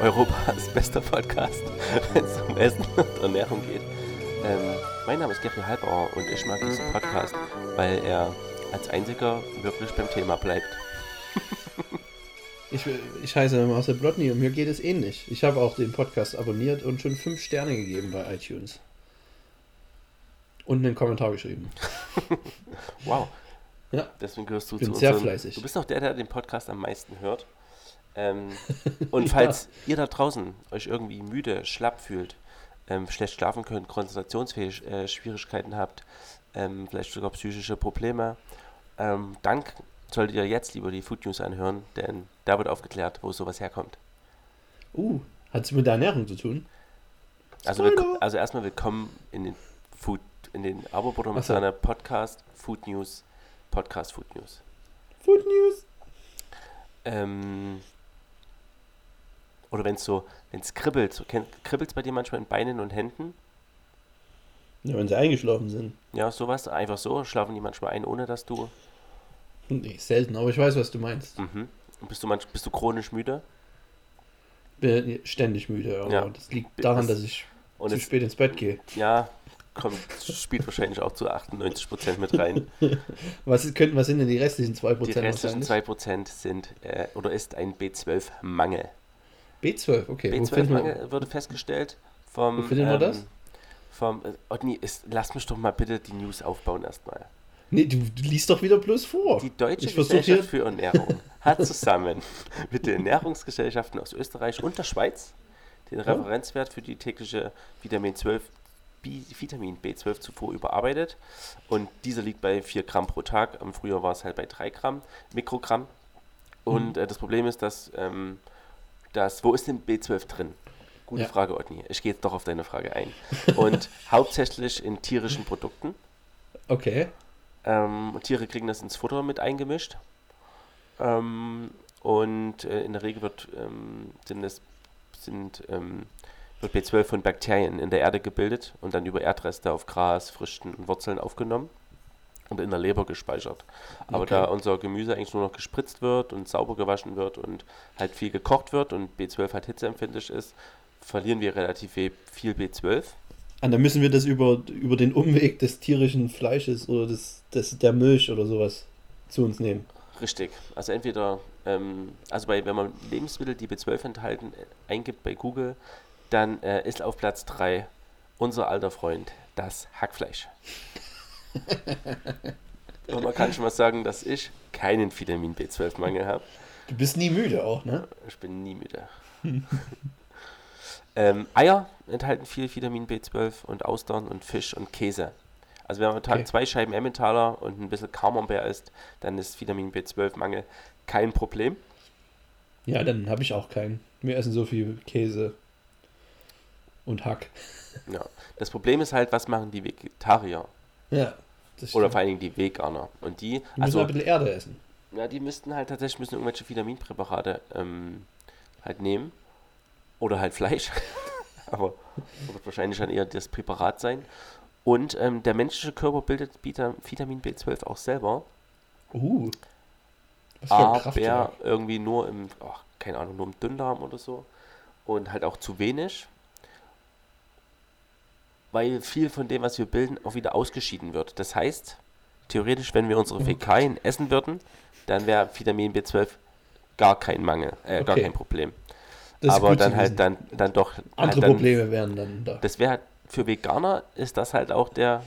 Europas bester Podcast, wenn es um Essen und Ernährung geht. Mein Name ist Geoffrey Halbauer und ich mag diesen Podcast, weil er als einziger wirklich beim Thema bleibt. Ich heiße Marcel Blotny und mir geht es ähnlich. Ich habe auch den Podcast abonniert und schon 5 Sterne gegeben bei iTunes. Und einen Kommentar geschrieben. Wow. Ja. Deswegen gehörst du bin zu sehr unserem... fleißig. Du bist auch der den Podcast am meisten hört. Und falls ihr da draußen euch irgendwie müde, schlapp fühlt, schlecht schlafen könnt, konzentrationsfähig Schwierigkeiten habt, vielleicht sogar psychische Probleme, dann solltet ihr jetzt lieber die Food News anhören, denn da wird aufgeklärt, wo sowas herkommt. Hat es mit der Ernährung zu tun? Also erstmal willkommen in den Abo-Button mit seiner Podcast Food News. Podcast Food News. Food News. Oder wenn es kribbelt, kribbelt es bei dir manchmal in Beinen und Händen? Ja, wenn sie eingeschlafen sind. Ja, sowas, einfach so, schlafen die manchmal ein, ohne dass du... Nee, selten, aber ich weiß, was du meinst. Mhm. Und bist du chronisch müde? Bin ständig müde, aber Ja. das liegt daran, dass ich zu spät ins Bett gehe. Ja, spielt wahrscheinlich auch zu 98% mit rein. Was sind denn die restlichen 2%? Die restlichen 2% sind, ist ein B12-Mangel. B12, okay. B12-Mangel wurde festgestellt vom... Wo finden wir das? Lass mich doch mal bitte die News aufbauen erstmal. Nee, du liest doch wieder bloß vor. Die Deutsche Gesellschaft für Ernährung hat zusammen mit den Ernährungsgesellschaften aus Österreich und der Schweiz den Referenzwert für die tägliche Vitamin B12-Zufuhr überarbeitet. Und dieser liegt bei 4 Gramm pro Tag. Früher war es halt bei 3 Gramm Mikrogramm. Und das Problem ist, dass wo ist denn B12 drin? Gute Frage, Otni. Ich gehe jetzt doch auf deine Frage ein. Und hauptsächlich in tierischen Produkten. Okay. Tiere kriegen das ins Futter mit eingemischt. Und in der Regel wird B12 von Bakterien in der Erde gebildet und dann über Erdreste auf Gras, Früchten und Wurzeln aufgenommen und in der Leber gespeichert. Aber da unser Gemüse eigentlich nur noch gespritzt wird und sauber gewaschen wird und halt viel gekocht wird und B12 halt hitzeempfindlich ist, verlieren wir relativ viel B12. Und dann müssen wir das über den Umweg des tierischen Fleisches oder der Milch oder sowas zu uns nehmen. Richtig. Also entweder, wenn man Lebensmittel, die B12 enthalten, eingibt bei Google, dann ist auf Platz 3 unser alter Freund, das Hackfleisch. Und man kann schon mal sagen, dass ich keinen Vitamin B12-Mangel habe. Du bist nie müde auch, ne? Ich bin nie müde. Eier enthalten viel Vitamin B12 und Austern und Fisch und Käse. Also wenn man am Tag 2 Scheiben Emmentaler und ein bisschen Camembert isst, dann ist Vitamin B12-Mangel kein Problem. Ja, dann habe ich auch keinen. Wir essen so viel Käse und Hack. Ja. Das Problem ist halt, was machen die Vegetarier? Ja. Oder vor allen Dingen die Veganer. Und die müssen ein bisschen Erde essen. Ja, die müssten halt tatsächlich irgendwelche Vitaminpräparate halt nehmen. Oder halt Fleisch. Aber wird wahrscheinlich dann eher das Präparat sein. Und der menschliche Körper bildet Vitamin B12 auch selber. Was für ein Kraftwerk. Aber irgendwie nur im Dünndarm oder so. Und halt auch zu wenig. Weil viel von dem, was wir bilden, auch wieder ausgeschieden wird. Das heißt, theoretisch, wenn wir unsere Fäkalien essen würden, dann wäre Vitamin B12 gar kein Mangel, gar kein Problem. Aber dann halt dann doch... Andere Probleme wären dann da. Das wäre halt, für Veganer ist das halt auch der...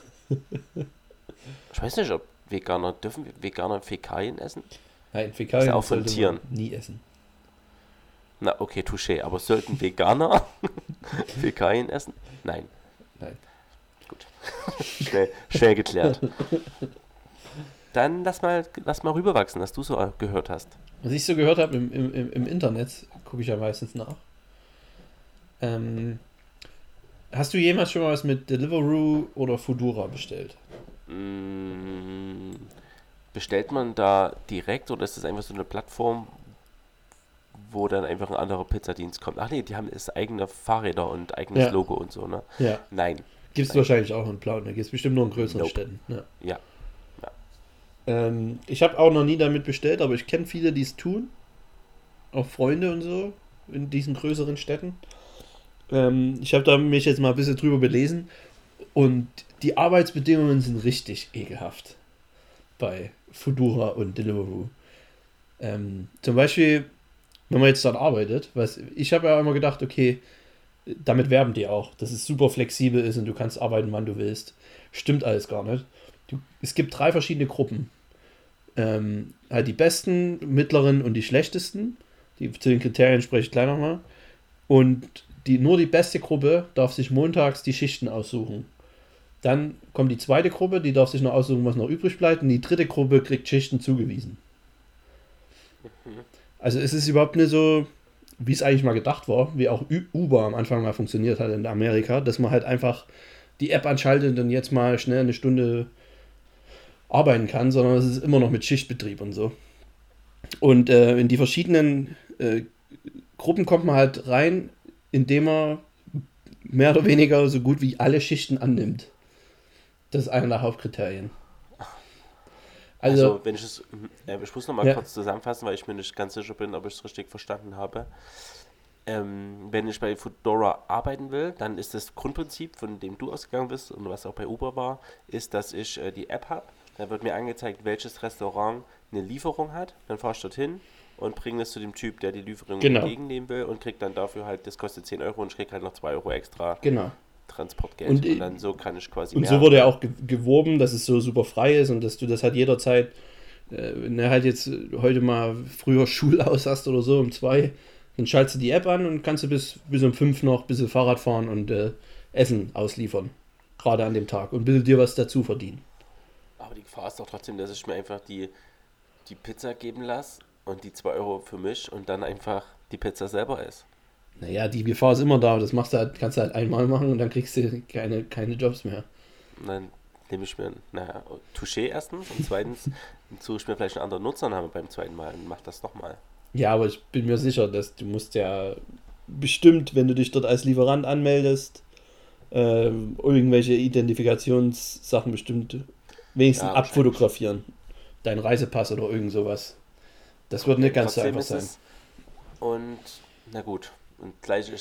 Ich weiß nicht, ob dürfen Veganer Fäkalien essen? Nein, Fäkalien auch von Tieren. Nie essen. Na, okay, touché. Aber sollten Veganer Fäkalien essen? Nein. Gut. Schnell geklärt. Dann lass mal rüberwachsen, was du so gehört hast. Was ich so gehört habe im Internet, gucke ich ja meistens nach. Hast du jemals schon mal was mit Deliveroo oder Foodora bestellt? Bestellt man da direkt oder ist das einfach so eine Plattform, wo dann einfach ein anderer Pizzadienst kommt? Ach nee, die haben das eigene Fahrräder und eigenes Logo und so, ne? Ja. Nein. Gibt es wahrscheinlich auch in Plauen, da gibt es bestimmt nur in größeren Städten. Ja. Ich habe auch noch nie damit bestellt, aber ich kenne viele, die es tun. Auch Freunde und so. in diesen größeren Städten. Ich habe da mich jetzt mal ein bisschen drüber belesen und die Arbeitsbedingungen sind richtig ekelhaft bei Foodora und Deliveroo. Zum Beispiel, wenn man jetzt dort arbeitet, ich habe ja immer gedacht, okay, damit werben die auch, dass es super flexibel ist und du kannst arbeiten, wann du willst. Stimmt alles gar nicht. Es gibt 3 verschiedene Gruppen. Halt die besten, mittleren und die schlechtesten. Zu den Kriterien spreche ich gleich nochmal. Und nur die beste Gruppe darf sich montags die Schichten aussuchen. Dann kommt die zweite Gruppe, die darf sich noch aussuchen, was noch übrig bleibt. Und die dritte Gruppe kriegt Schichten zugewiesen. Also es ist überhaupt nicht so, wie es eigentlich mal gedacht war, wie auch Uber am Anfang mal funktioniert hat in Amerika, dass man halt einfach die App anschaltet und jetzt mal schnell eine Stunde arbeiten kann, sondern es ist immer noch mit Schichtbetrieb und so. Und in die verschiedenen Gruppen kommt man halt rein, indem man mehr oder weniger so gut wie alle Schichten annimmt. Das ist einer der Hauptkriterien. Also wenn ich muss nochmal kurz zusammenfassen, weil ich mir nicht ganz sicher bin, ob ich es richtig verstanden habe. Wenn ich bei Foodora arbeiten will, dann ist das Grundprinzip, von dem du ausgegangen bist und was auch bei Uber war, ist, dass ich die App habe. Da wird mir angezeigt, welches Restaurant eine Lieferung hat. Dann fahre ich dorthin und bringe es zu dem Typ, der die Lieferung entgegennehmen will und kriege dann dafür halt, das kostet 10 Euro und ich kriege halt noch 2 Euro extra Transportgeld. Und dann so kann ich quasi und mehr. Und so wurde ja auch geworben, dass es so super frei ist und dass du das halt jederzeit, wenn du halt jetzt heute mal früher Schulaus hast oder so um 2, dann schaltest du die App an und kannst du bis um 5 noch ein bisschen Fahrrad fahren und Essen ausliefern. Gerade an dem Tag und ein bisschen dir was dazu verdienen. Aber die Gefahr ist doch trotzdem, dass ich mir einfach die Pizza geben lasse und die 2 Euro für mich und dann einfach die Pizza selber esse. Naja, die Gefahr ist immer da. Das kannst du halt einmal machen und dann kriegst du keine Jobs mehr. Und dann nehme ich mir, Touché erstens und zweitens suche ich mir vielleicht einen anderen Nutzernamen beim zweiten Mal und mach das nochmal. Ja, aber ich bin mir sicher, dass du musst ja bestimmt, wenn du dich dort als Lieferant anmeldest, irgendwelche Identifikationssachen bestimmt wenigstens abfotografieren. Dein Reisepass oder irgend sowas. Das wird nicht ganz so einfach sein. Und, na gut, und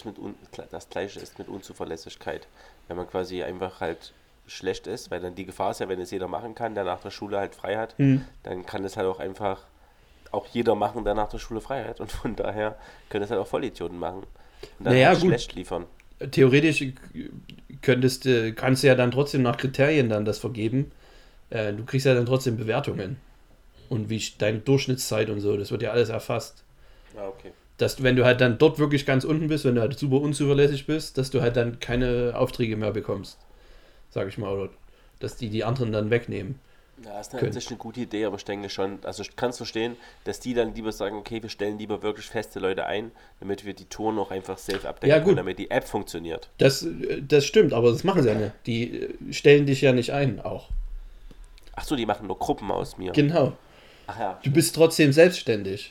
das Gleiche ist mit Unzuverlässigkeit. Wenn man quasi einfach halt schlecht ist, weil dann die Gefahr ist ja, wenn es jeder machen kann, der nach der Schule halt frei hat, dann kann es halt auch einfach jeder machen, der nach der Schule frei hat. Und von daher können es halt auch Vollidioten machen. Und dann halt schlecht liefern. Theoretisch kannst du ja dann trotzdem nach Kriterien dann das vergeben. Du kriegst ja dann trotzdem Bewertungen. Und wie deine Durchschnittszeit und so, das wird ja alles erfasst. Ah, okay. Dass du, wenn du halt dann dort wirklich ganz unten bist, wenn du halt super unzuverlässig bist, dass du halt dann keine Aufträge mehr bekommst. Sag ich mal, oder dass die anderen dann wegnehmen. Ja, ist natürlich eine gute Idee, aber ich denke schon, also ich kann es verstehen, dass die dann lieber sagen, okay, wir stellen lieber wirklich feste Leute ein, damit wir die Touren auch einfach safe abdecken können, damit die App funktioniert. Das stimmt, aber das machen sie ja nicht. Die stellen dich ja nicht ein, auch. Ach so, die machen nur Gruppen aus mir. Genau. Ach ja. Du bist trotzdem selbstständig.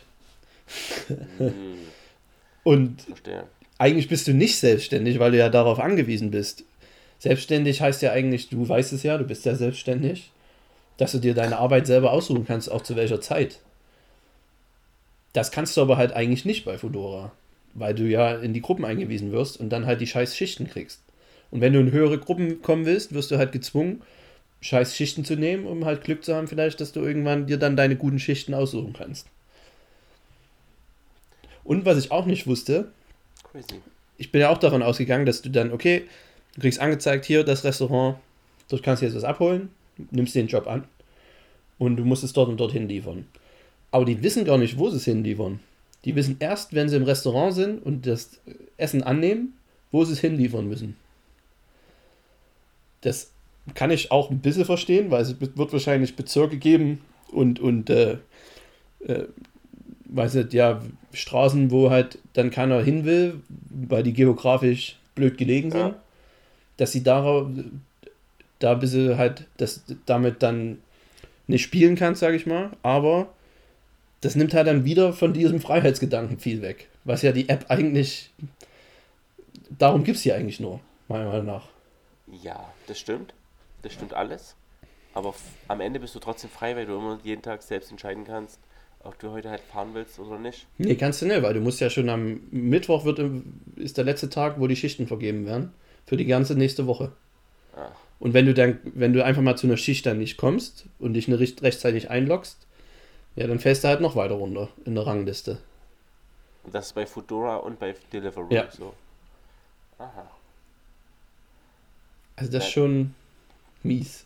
Und eigentlich bist du nicht selbstständig, weil du ja darauf angewiesen bist. Selbstständig heißt ja eigentlich, du weißt es ja, du bist ja selbstständig, dass du dir deine Arbeit selber aussuchen kannst, auch zu welcher Zeit. Das kannst du aber halt eigentlich nicht bei Foodora, weil du ja in die Gruppen eingewiesen wirst und dann halt die scheiß Schichten kriegst. Und wenn du in höhere Gruppen kommen willst, wirst du halt gezwungen, scheiß Schichten zu nehmen, um halt Glück zu haben vielleicht, dass du irgendwann dir dann deine guten Schichten aussuchen kannst. Und was ich auch nicht wusste, crazy. Ich bin ja auch davon ausgegangen, dass du dann, okay, du kriegst angezeigt, hier das Restaurant, dort kannst du jetzt was abholen, nimmst den Job an und du musst es dort und dorthin liefern. Aber die wissen gar nicht, wo sie es hinliefern. Die wissen erst, wenn sie im Restaurant sind und das Essen annehmen, wo sie es hinliefern müssen. Das kann ich auch ein bisschen verstehen, weil es wird wahrscheinlich Bezirke geben und weiß nicht, ja, Straßen, wo halt dann keiner hin will, weil die geografisch blöd gelegen sind, dass sie da ein bisschen halt, dass damit dann nicht spielen kannst, sage ich mal, aber das nimmt halt dann wieder von diesem Freiheitsgedanken viel weg, was ja die App eigentlich, darum gibt es sie eigentlich nur, meiner Meinung nach. Ja, das stimmt alles, aber am Ende bist du trotzdem frei, weil du immer jeden Tag selbst entscheiden kannst, ob du heute halt fahren willst oder nicht. Nee, kannst du nicht, weil du musst ja schon am Mittwoch ist der letzte Tag, wo die Schichten vergeben werden. Für die ganze nächste Woche. Ah. Und wenn du einfach mal zu einer Schicht dann nicht kommst und dich nicht rechtzeitig einloggst, ja, dann fällst du halt noch weiter runter in der Rangliste. Und das ist bei Foodora und bei Deliveroo Ja. so. Aha. Also das ist schon mies.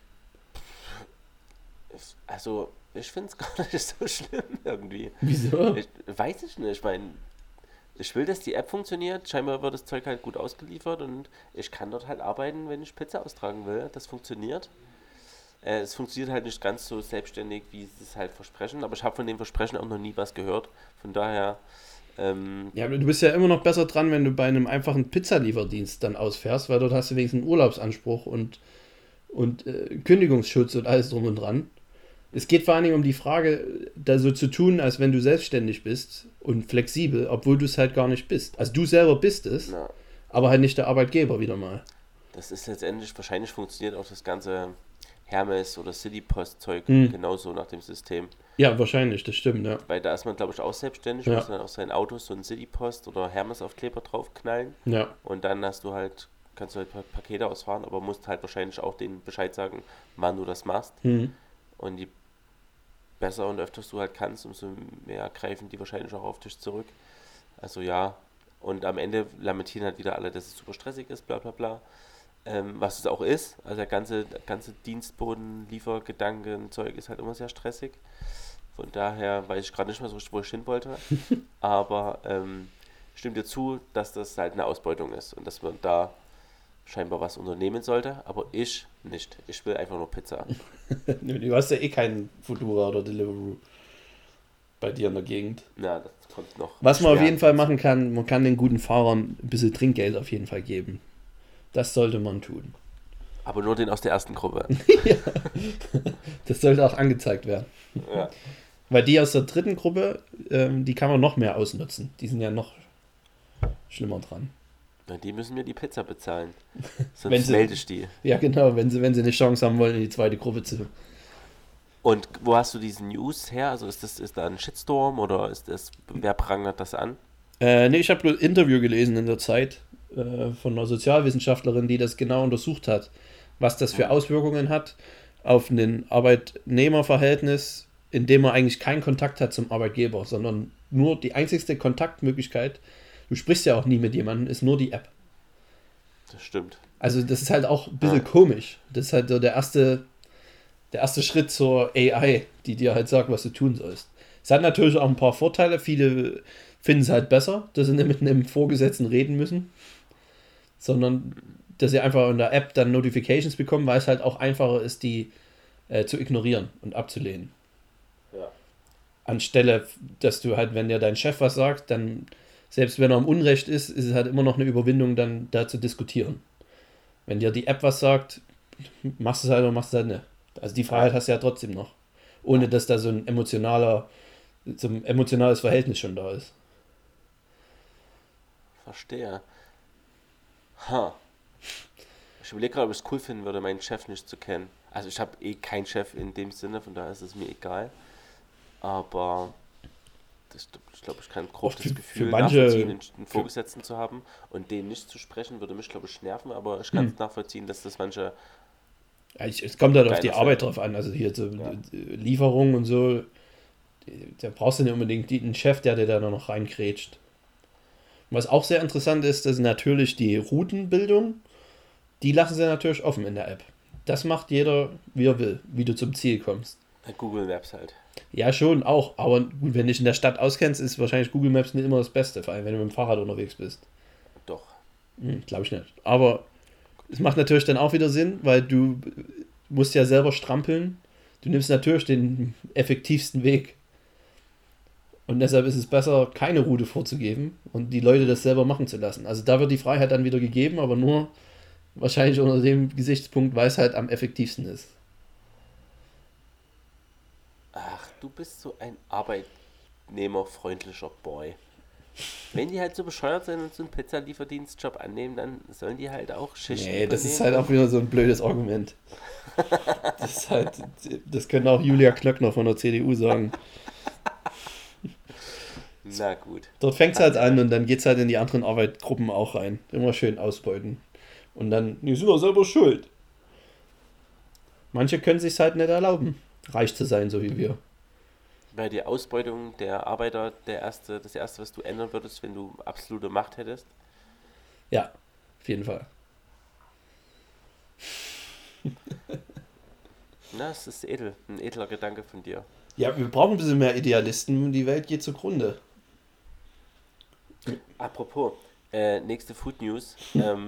Also, ich finde es gar nicht so schlimm irgendwie. Wieso? Weiß ich nicht. Ich meine, ich will, dass die App funktioniert. Scheinbar wird das Zeug halt gut ausgeliefert und ich kann dort halt arbeiten, wenn ich Pizza austragen will. Das funktioniert. Es funktioniert halt nicht ganz so selbstständig, wie sie es halt versprechen. Aber ich habe von dem Versprechen auch noch nie was gehört. Von daher... Ja, aber du bist ja immer noch besser dran, wenn du bei einem einfachen Pizzalieferdienst dann ausfährst, weil dort hast du wenigstens einen Urlaubsanspruch und Kündigungsschutz und alles drum und dran. Es geht vor allen Dingen um die Frage, da so zu tun, als wenn du selbstständig bist und flexibel, obwohl du es halt gar nicht bist. Also du selber bist es, na, aber halt nicht der Arbeitgeber wieder mal. das ist letztendlich, wahrscheinlich funktioniert auch das ganze Hermes- oder Citypost-Zeug Hm. genauso nach dem System. Ja, wahrscheinlich, das stimmt, ja. Weil da ist man, glaube ich, auch selbstständig, Ja. muss dann auf sein Auto so einen Citypost oder Hermes-Aufkleber draufknallen Ja, und dann kannst du halt Pakete ausfahren, aber musst halt wahrscheinlich auch denen Bescheid sagen, wann du das machst. hm. Und je besser und öfters du halt kannst, umso mehr greifen die wahrscheinlich auch auf dich zurück. Also ja, und am Ende lamentieren halt wieder alle, dass es super stressig ist, bla bla bla. Was es auch ist, also der ganze Dienstboden-Liefergedanken-Zeug ist halt immer sehr stressig. Von daher weiß ich gerade nicht mehr so, wo ich hin wollte. Aber stimmt dir zu, dass das halt eine Ausbeutung ist und dass man da scheinbar was unternehmen sollte, aber ich nicht. Ich will einfach nur Pizza. Du hast ja eh keinen Foodora oder Deliveroo bei dir in der Gegend. Na, das kommt noch. Was man auf schwer. jeden Fall machen kann, man kann den guten Fahrern ein bisschen Trinkgeld auf jeden Fall geben. Das sollte man tun. Aber nur den aus der ersten Gruppe. Das sollte auch angezeigt werden. Ja. Weil die aus der dritten Gruppe, die kann man noch mehr ausnutzen. Die sind ja noch schlimmer dran. Na, die müssen mir die Pizza bezahlen. Wenn Sonst sie- melde ich die. Ja, genau, wenn sie eine Chance haben wollen, in die zweite Gruppe zu. Und wo hast du diese News her? Also ist da ein Shitstorm oder wer prangert das an? Nee, ich habe ein Interview gelesen in der Zeit von einer Sozialwissenschaftlerin, die das genau untersucht hat, was das für Auswirkungen hat auf ein Arbeitnehmerverhältnis, in dem man eigentlich keinen Kontakt hat zum Arbeitgeber, sondern nur die einzigste Kontaktmöglichkeit, du sprichst ja auch nie mit jemandem, ist nur die App. Das stimmt. Also das ist halt auch ein bisschen komisch. Das ist halt so der erste Schritt zur AI, die dir halt sagt, was du tun sollst. Es hat natürlich auch ein paar Vorteile. Viele finden es halt besser, dass sie nicht mit einem Vorgesetzten reden müssen, sondern dass sie einfach in der App dann Notifications bekommen, weil es halt auch einfacher ist, die zu ignorieren und abzulehnen. Ja. Anstelle, dass du halt, wenn dir dein Chef was sagt, dann, selbst wenn er im Unrecht ist, ist es halt immer noch eine Überwindung, dann da zu diskutieren. Wenn dir die App was sagt, machst du es halt oder machst du es halt nicht. Also die Freiheit hast du ja trotzdem noch. Ohne dass da so ein emotionales Verhältnis schon da ist. Verstehe. Ha. Ich überlege gerade, ob ich es cool finden würde, meinen Chef nicht zu kennen. Also ich habe eh keinen Chef in dem Sinne, von daher ist es mir egal. Aber ich glaube, ich kann grob Für- das für Gefühl manche- nachvollziehen, einen Vorgesetzten zu haben und den nicht zu sprechen, würde mich, glaube ich, nerven, aber ich kann es nachvollziehen, dass das manche... Ja, es kommt halt auf Geiler die Film. Arbeit drauf an. Also hier so Ja. Lieferung und so, da brauchst du nicht unbedingt einen Chef, der dir da noch reinkrätscht. Was auch sehr interessant ist, das ist natürlich die Routenbildung. Die lassen sie natürlich offen in der App. Das macht jeder, wie er will, wie du zum Ziel kommst. Google Maps halt. Ja, schon auch. Aber gut, wenn du dich in der Stadt auskennst, ist wahrscheinlich Google Maps nicht immer das Beste, vor allem wenn du mit dem Fahrrad unterwegs bist. Doch. Glaube ich nicht. Aber es macht natürlich dann auch wieder Sinn, weil du musst ja selber strampeln. Du nimmst natürlich den effektivsten Weg. Und deshalb ist es besser, keine Route vorzugeben und die Leute das selber machen zu lassen. Also da wird die Freiheit dann wieder gegeben, aber nur wahrscheinlich unter dem Gesichtspunkt, weil es halt am effektivsten ist. Ach, du bist so ein arbeitnehmerfreundlicher Boy. Wenn die halt so bescheuert sind und so einen Pizzalieferdienstjob annehmen, dann sollen die halt auch Schichten Nee, das ist übernehmen. halt auch wieder so ein blödes Argument. Das ist halt, das könnte auch Julia Klöckner von der CDU sagen. Na gut. Dort fängt es halt an und dann geht es halt in die anderen Arbeitsgruppen auch rein. Immer schön ausbeuten. Und dann, die sind doch selber schuld. Manche können sich halt nicht erlauben, reich zu sein, so wie wir. Wäre die Ausbeutung der Arbeiter das erste, was du ändern würdest, wenn du absolute Macht hättest? Ja, auf jeden Fall. Na, es ist edel. Ein edler Gedanke von dir. Ja, wir brauchen ein bisschen mehr Idealisten. Die Welt geht zugrunde. Apropos, nächste Food News.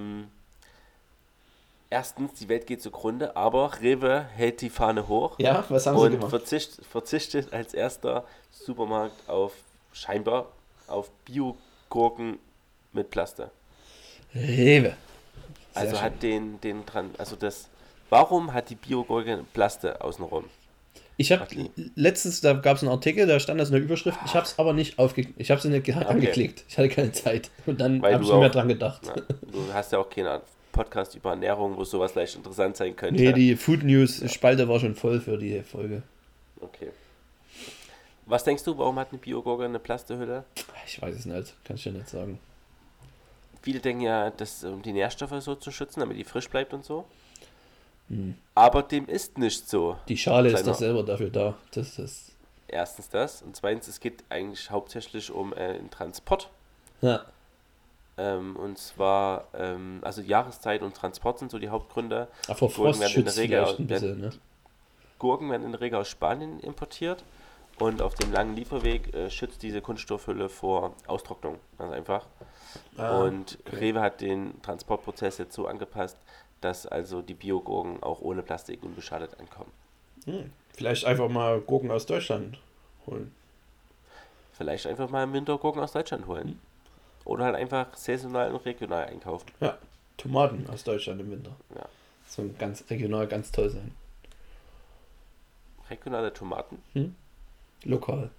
Erstens, die Welt geht zugrunde, aber Rewe hält die Fahne hoch Ja, was haben sie und gemacht? verzichtet als erster Supermarkt scheinbar auf Bio-Gurken mit Plaste. Rewe. Sehr Also schön. hat warum hat die Bio-Gurke Plaste außenrum? Ich habe letztens, da gab es einen Artikel, da stand das in der Überschrift, ich habe es aber nicht angeklickt. Ich hatte keine Zeit. Und dann Weil habe ich du nicht mehr auch- dran gedacht. Na, du hast ja auch keinen Podcast über Ernährung, wo sowas leicht interessant sein könnte. Nee, die Food News Spalte war schon voll für die Folge. Okay. Was denkst du, warum hat eine Bio-Gurke eine Plastehülle? Ich weiß es nicht, kann ich dir nicht sagen. Viele denken ja, um die Nährstoffe so zu schützen, damit die frisch bleibt und so. Hm. Aber dem ist nicht so. Die Schale ist Kleiner- doch selber dafür da. Das. Erstens das und zweitens, es geht eigentlich hauptsächlich um den Transport. Ja. Und zwar, also Jahreszeit und Transport sind so die Hauptgründe. Vor Gurken Frost werden in der schützt Regel vielleicht ein bisschen, ne? Gurken werden in der Regel aus Spanien importiert und auf dem langen Lieferweg schützt diese Kunststoffhülle vor Austrocknung. Ganz einfach. Und okay. Rewe hat den Transportprozess jetzt so angepasst, dass also die Bio-Gurken auch ohne Plastik unbeschadet ankommen. Vielleicht einfach mal Gurken aus Deutschland holen. Vielleicht einfach mal im Winter Gurken aus Deutschland holen. Oder halt einfach saisonal und regional einkaufen. Ja, Tomaten aus Deutschland im Winter. Ja. So ganz regional, ganz toll sein. Regionale Tomaten. Lokal.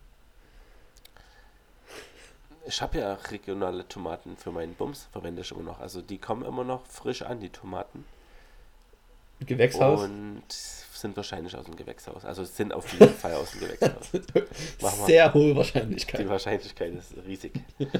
Ich habe ja regionale Tomaten für meinen Bums, verwende ich immer noch. Also die kommen immer noch frisch an, die Tomaten. Gewächshaus. Und sind wahrscheinlich aus dem Gewächshaus. Also sind auf jeden Fall aus dem Gewächshaus. Mach mal. Sehr hohe Die Wahrscheinlichkeit. Wahrscheinlichkeit ist riesig.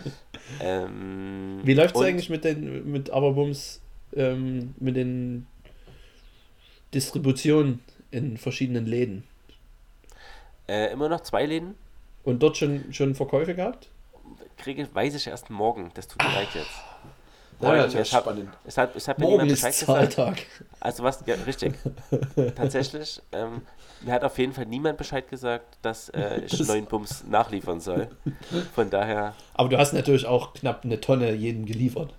Wie läuft es eigentlich mit Aberbums, mit den Distributionen in verschiedenen Läden? Immer noch 2 Läden. Und dort schon Verkäufe gehabt? Weiß ich erst morgen. Das tut mir leid jetzt. Ja, Morgen, es hat mir Morgen niemand ist Bescheid gesagt. Zahltag. Also was, ja, richtig. Tatsächlich, mir hat auf jeden Fall niemand Bescheid gesagt, dass ich neuen Bums nachliefern soll. Von daher, Aber du hast natürlich auch knapp eine Tonne jedem geliefert.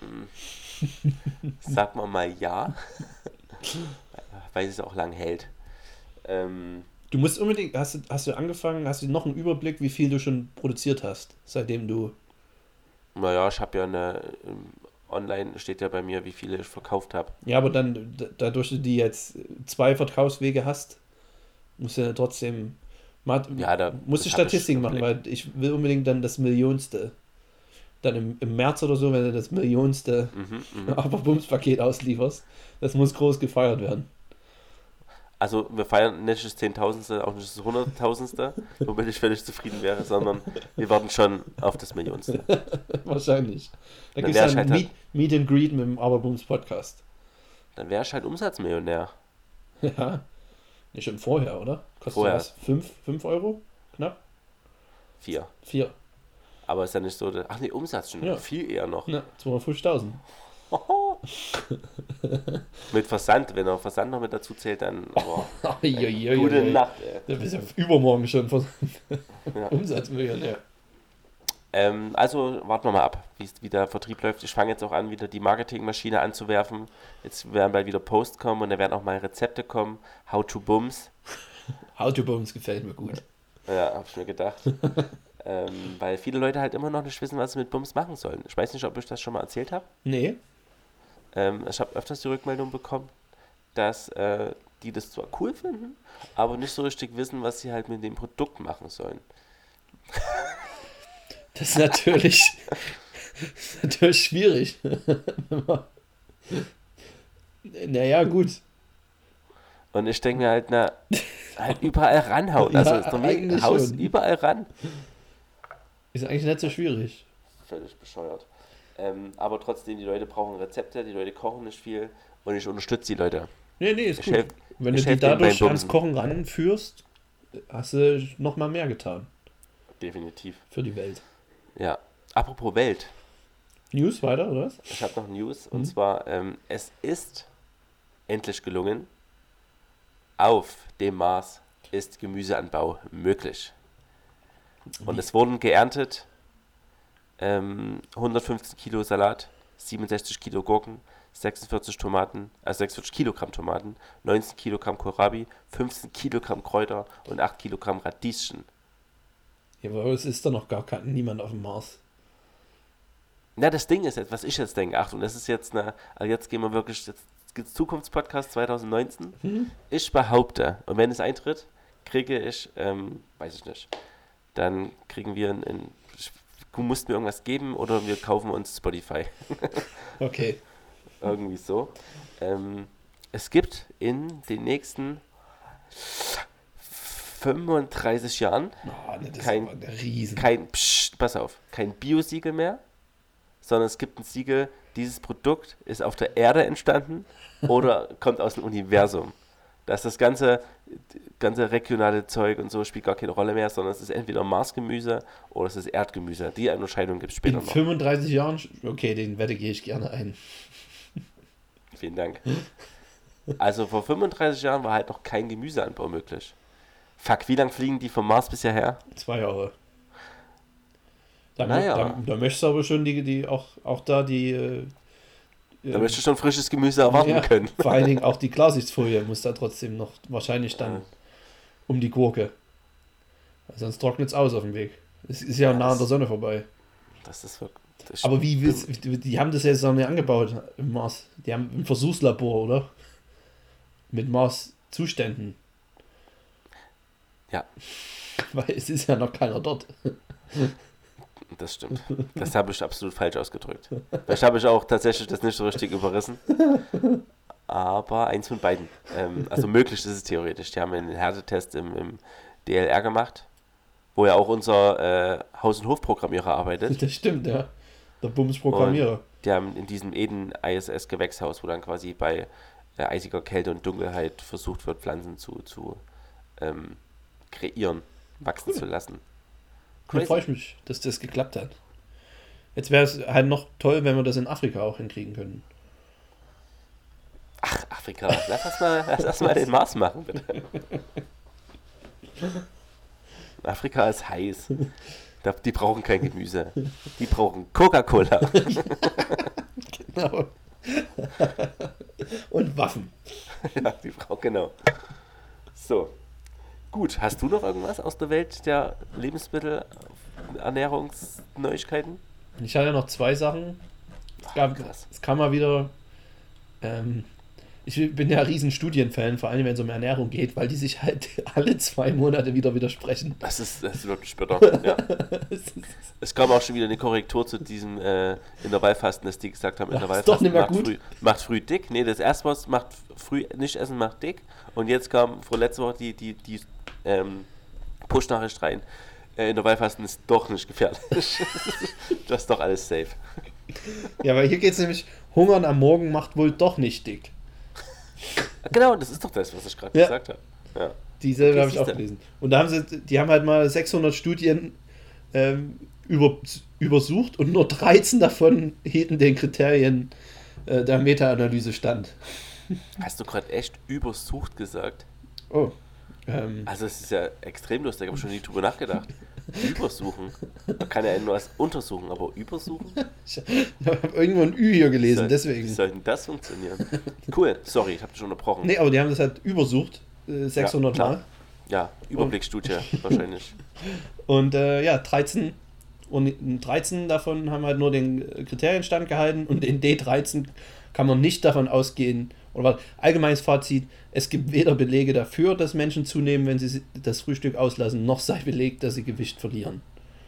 sagen wir mal ja. Weil es auch lang hält. Du musst unbedingt, hast du angefangen, hast du noch einen Überblick, wie viel du schon produziert hast, seitdem du... Naja, ich habe ja online steht ja bei mir, wie viele ich verkauft habe. Ja, aber dann, dadurch, dass du die jetzt 2 Verkaufswege hast, musst du ja trotzdem... Ja, musst du das hab ich Statistiken im machen, Blick. weil ich will unbedingt dann das Millionste. Dann im März oder so, wenn du das Millionste Aberbums-Paket auslieferst, das muss groß gefeiert werden. Also wir feiern nicht das Zehntausendste, auch nicht das Hunderttausendste, womit ich völlig zufrieden wäre, sondern wir warten schon auf das Millionste. Wahrscheinlich. Dann Dann gibt es wär ich ein halt Meet and Greet mit dem Aberbums Podcast. Dann wäre ich halt Umsatzmillionär. Ja. Nicht schon vorher, oder? Kostet Vorher. was? 5 Euro? Knapp? 4. 4. Aber ist ja nicht so, ach nee, Umsatz schon, Ja. viel eher noch. Ja, 250.000. Mit Versand, wenn er Versand noch mit dazu zählt, dann boah, Uiuiui. gute Nacht. Da bist du ja übermorgen schon von Ja. Umsatzmillionär. Also warten wir mal ab, wie der Vertrieb läuft. Ich fange jetzt auch an, wieder die Marketingmaschine anzuwerfen. Jetzt werden bald wieder Posts kommen und da werden auch mal Rezepte kommen. How to Bums. How to Bums gefällt mir gut. Ja, habe ich mir gedacht. Weil viele Leute halt immer noch nicht wissen, was sie mit Bums machen sollen. Ich weiß nicht, ob ich das schon mal erzählt habe. Nee. Ich habe öfters die Rückmeldung bekommen, dass die das zwar cool finden, aber nicht so richtig wissen, was sie halt mit dem Produkt machen sollen. Das ist natürlich, schwierig. Naja, gut. Und ich denke mir halt, na, halt überall ranhauen. Also Ja, eigentlich Haus schon. überall ran. Ist eigentlich nicht so schwierig. Völlig bescheuert. Aber trotzdem, die Leute brauchen Rezepte, die Leute kochen nicht viel und ich unterstütze die Leute. Nee, ist Ich gut. helf- Wenn ich du die helf denen dadurch beim ans Bumsen. Kochen ranführst, hast du noch mal mehr getan Definitiv. für die Welt. Ja. Apropos Welt. News weiter, oder was? Ich habe noch News und zwar, es ist endlich gelungen, auf dem Mars ist Gemüseanbau möglich. Und es wurden geerntet 115 Kilo Salat, 67 Kilo Gurken, 46 Kilogramm Tomaten, 19 Kilogramm Kohlrabi, 15 Kilogramm Kräuter und 8 Kilogramm Radieschen. Ja, aber es ist da noch niemand auf dem Mars. Na, das Ding ist jetzt, was ich jetzt denke, Achtung, das ist jetzt also jetzt gehen wir wirklich, jetzt gibt's Zukunftspodcast 2019. Ich behaupte, und wenn es eintritt, kriege ich, weiß ich nicht, dann kriegen wir du musst mir irgendwas geben oder wir kaufen uns Spotify. Okay. Irgendwie so. Es gibt in den nächsten 35 Jahren Oh, ne, das Kein- ist aber der Riesen. pass auf, kein Biosiegel mehr, sondern es gibt ein Siegel, dieses Produkt ist auf der Erde entstanden oder kommt aus dem Universum. Dass das ganze regionale Zeug und so spielt gar keine Rolle mehr, sondern es ist entweder Marsgemüse oder es ist Erdgemüse. Die Unterscheidung gibt es später In noch. 35 Jahren, okay, den Wette gehe ich gerne ein. Vielen Dank. Also vor 35 Jahren war halt noch kein Gemüseanbau möglich. Fuck, wie lange fliegen die vom Mars bisher her? 2 Jahre. Da, Naja. da möchtest du aber schon auch da Da möchtest du schon frisches Gemüse erwarten ja, können. Vor allen Dingen auch die Klarsichtfolie muss da trotzdem noch wahrscheinlich dann um die Gurke. Weil sonst trocknet es aus auf dem Weg. Es ist ja Ja, nah an das- der Sonne vorbei. Das ist wirklich. Aber die haben das jetzt noch nicht angebaut im Mars. Die haben ein Versuchslabor, oder? Mit Mars-Zuständen. Ja. Weil es ist ja noch keiner dort. Das stimmt. Das habe ich absolut falsch ausgedrückt. Vielleicht habe ich auch tatsächlich das nicht so richtig überrissen. Aber eins von beiden. Also möglich ist es theoretisch. Die haben einen Härtetest im DLR gemacht, wo ja auch unser Haus- und Hofprogrammierer arbeitet. Das stimmt, ja. Der Bums-Programmierer. Die haben in diesem Eden ISS Gewächshaus, wo dann quasi bei eisiger Kälte und Dunkelheit versucht wird, Pflanzen zu kreieren, wachsen zu lassen. Da freue ich mich, dass das geklappt hat. Jetzt wäre es halt noch toll, wenn wir das in Afrika auch hinkriegen können. Ach, Afrika, lass das mal den Mars machen, bitte. Afrika ist heiß. Die brauchen kein Gemüse. Die brauchen Coca-Cola. Genau. Und Waffen. Ja, die brauchen, genau. So. Gut, hast du noch irgendwas aus der Welt der Lebensmittel, Ernährungsneuigkeiten? Ich hatte noch 2 Sachen. Krass. Es kam mal wieder. Ich bin ja ein riesen Studienfan, vor allem wenn es um Ernährung geht, weil die sich halt alle 2 Monate wieder widersprechen. Das ist wirklich bitter. Ja. Es kam auch schon wieder eine Korrektur zu diesem Intervallfasten, dass die gesagt haben, Ach, ist doch nicht mehr gut. Macht früh dick. Nee, das erste was macht früh nicht essen, macht dick. Und jetzt kam vor letzter Woche die Push-Nachricht rein. Intervallfasten ist doch nicht gefährlich. Das ist doch alles safe. Ja, weil hier geht es nämlich, Hungern am Morgen macht wohl doch nicht dick. Genau, das ist doch das, was ich gerade Ja. gesagt habe. Ja. Dieselbe Okay, habe ich auch siehste. gelesen. Und da haben halt mal 600 Studien übersucht und nur 13 davon hielten den Kriterien der Meta-Analyse stand. Hast du gerade echt übersucht gesagt? Oh. Also es ist ja extrem lustig, ich habe schon nie drüber nachgedacht. Übersuchen. Man kann ja nur als untersuchen, aber übersuchen? Ich habe irgendwo ein Ü hier gelesen, Wie deswegen. soll denn das funktionieren? Cool, sorry, ich habe dich schon unterbrochen. Nee, aber die haben das halt übersucht, 600 Ja, klar. Mal. Ja, Überblicksstudie wahrscheinlich. Und 13 davon haben halt nur den Kriterienstand gehalten und in D13 kann man nicht davon ausgehen, oder allgemeines Fazit, es gibt weder Belege dafür, dass Menschen zunehmen, wenn sie das Frühstück auslassen, noch sei belegt, dass sie Gewicht verlieren.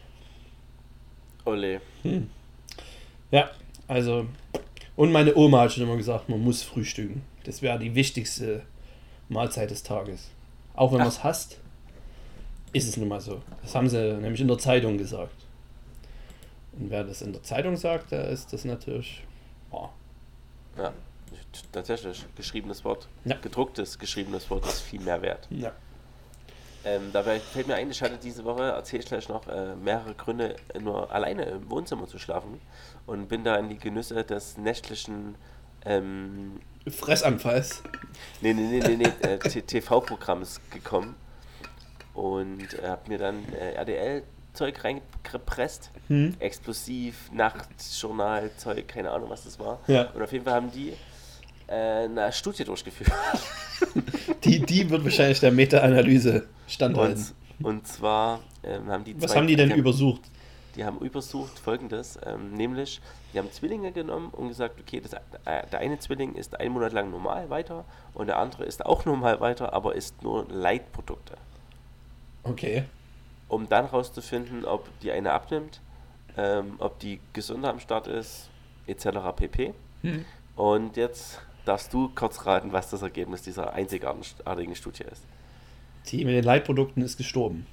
Ole. Ja, also, und meine Oma hat schon immer gesagt, man muss frühstücken. Das wäre die wichtigste Mahlzeit des Tages. Auch wenn man es hasst, ist es nun mal so. Das haben sie nämlich in der Zeitung gesagt. Und wer das in der Zeitung sagt, der ist das natürlich... Oh. Ja, tatsächlich. Geschriebenes Wort. Ja. Gedrucktes geschriebenes Wort ist viel mehr wert. Ja. Dabei fällt mir ein, ich hatte diese Woche, erzähle ich gleich noch, mehrere Gründe, nur alleine im Wohnzimmer zu schlafen und bin da in die Genüsse des nächtlichen Fressanfalls. TV-Programms gekommen und habe mir dann RTL-Zeug reingepresst, explosiv, Nachtjournal-Zeug, keine Ahnung, was das war. Ja. Und auf jeden Fall haben die eine Studie durchgeführt. Die wird wahrscheinlich der Meta-Analyse standhalten. Und zwar haben die Was haben die denn übersucht? Die haben übersucht Folgendes, nämlich, die haben Zwillinge genommen und gesagt, okay, der eine Zwilling ist 1 Monat lang normal weiter und der andere ist auch normal weiter, aber isst nur Leitprodukte. Okay. Um dann rauszufinden, ob die eine abnimmt, ob die gesünder am Start ist, etc. pp. Und jetzt darfst du kurz raten, was das Ergebnis dieser einzigartigen Studie ist. Die mit den Leitprodukten ist gestorben.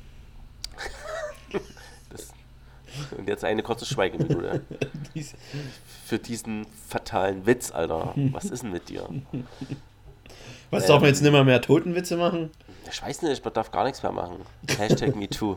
Und jetzt eine kurze Schweigeminute. Für diesen fatalen Witz, Alter. Was ist denn mit dir? Was, darf man jetzt nicht mehr Totenwitze machen? Ich weiß nicht, man darf gar nichts mehr machen. Hashtag MeToo.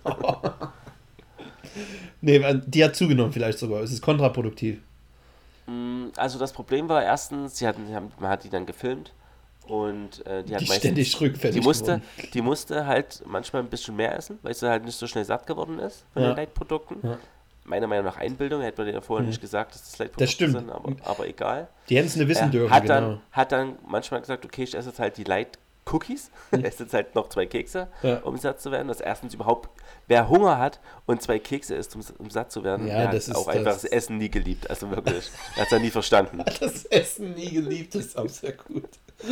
Nee, die hat zugenommen vielleicht sogar. Es ist kontraproduktiv. Also das Problem war erstens, man hat die dann gefilmt und die hat Die meistens, ständig rückfällig geworden. die musste halt manchmal ein bisschen mehr essen, weil sie halt nicht so schnell satt geworden ist von den Leitprodukten. Ja. Meiner Meinung nach Einbildung, hätte man dir ja vorher nicht gesagt, dass das Leitprodukte sind, aber egal. Die hätten es nicht wissen dürfen, hat dann manchmal gesagt, okay, ich esse jetzt halt die Light-Cookies, esse jetzt halt noch 2 Kekse, um satt zu werden. Das erstens überhaupt, wer Hunger hat und 2 Kekse isst, um satt zu werden, der hat auch einfach das Essen nie geliebt. Also wirklich, er hat es ja nie verstanden. Das Essen nie geliebt, ist auch sehr gut.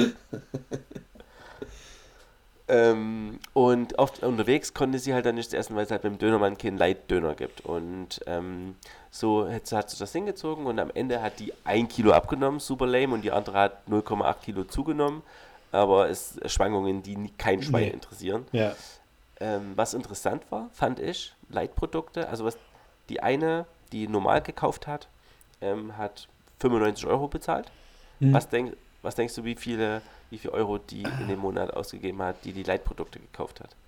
Und oft unterwegs konnte sie halt dann nichts essen, weil es halt beim Dönermann keinen Light-Döner gibt. Und so hat sie das hingezogen und am Ende hat die 1 Kilo abgenommen, super lame, und die andere hat 0,8 Kilo zugenommen. Aber es sind Schwankungen, die kein Schwein interessieren. Ja. Was interessant war, fand ich, Light-Produkte, also was die eine, die normal gekauft hat, hat 95 € bezahlt. Was denkst du, wie viel Euro die in dem Monat ausgegeben hat, die Leitprodukte gekauft hat?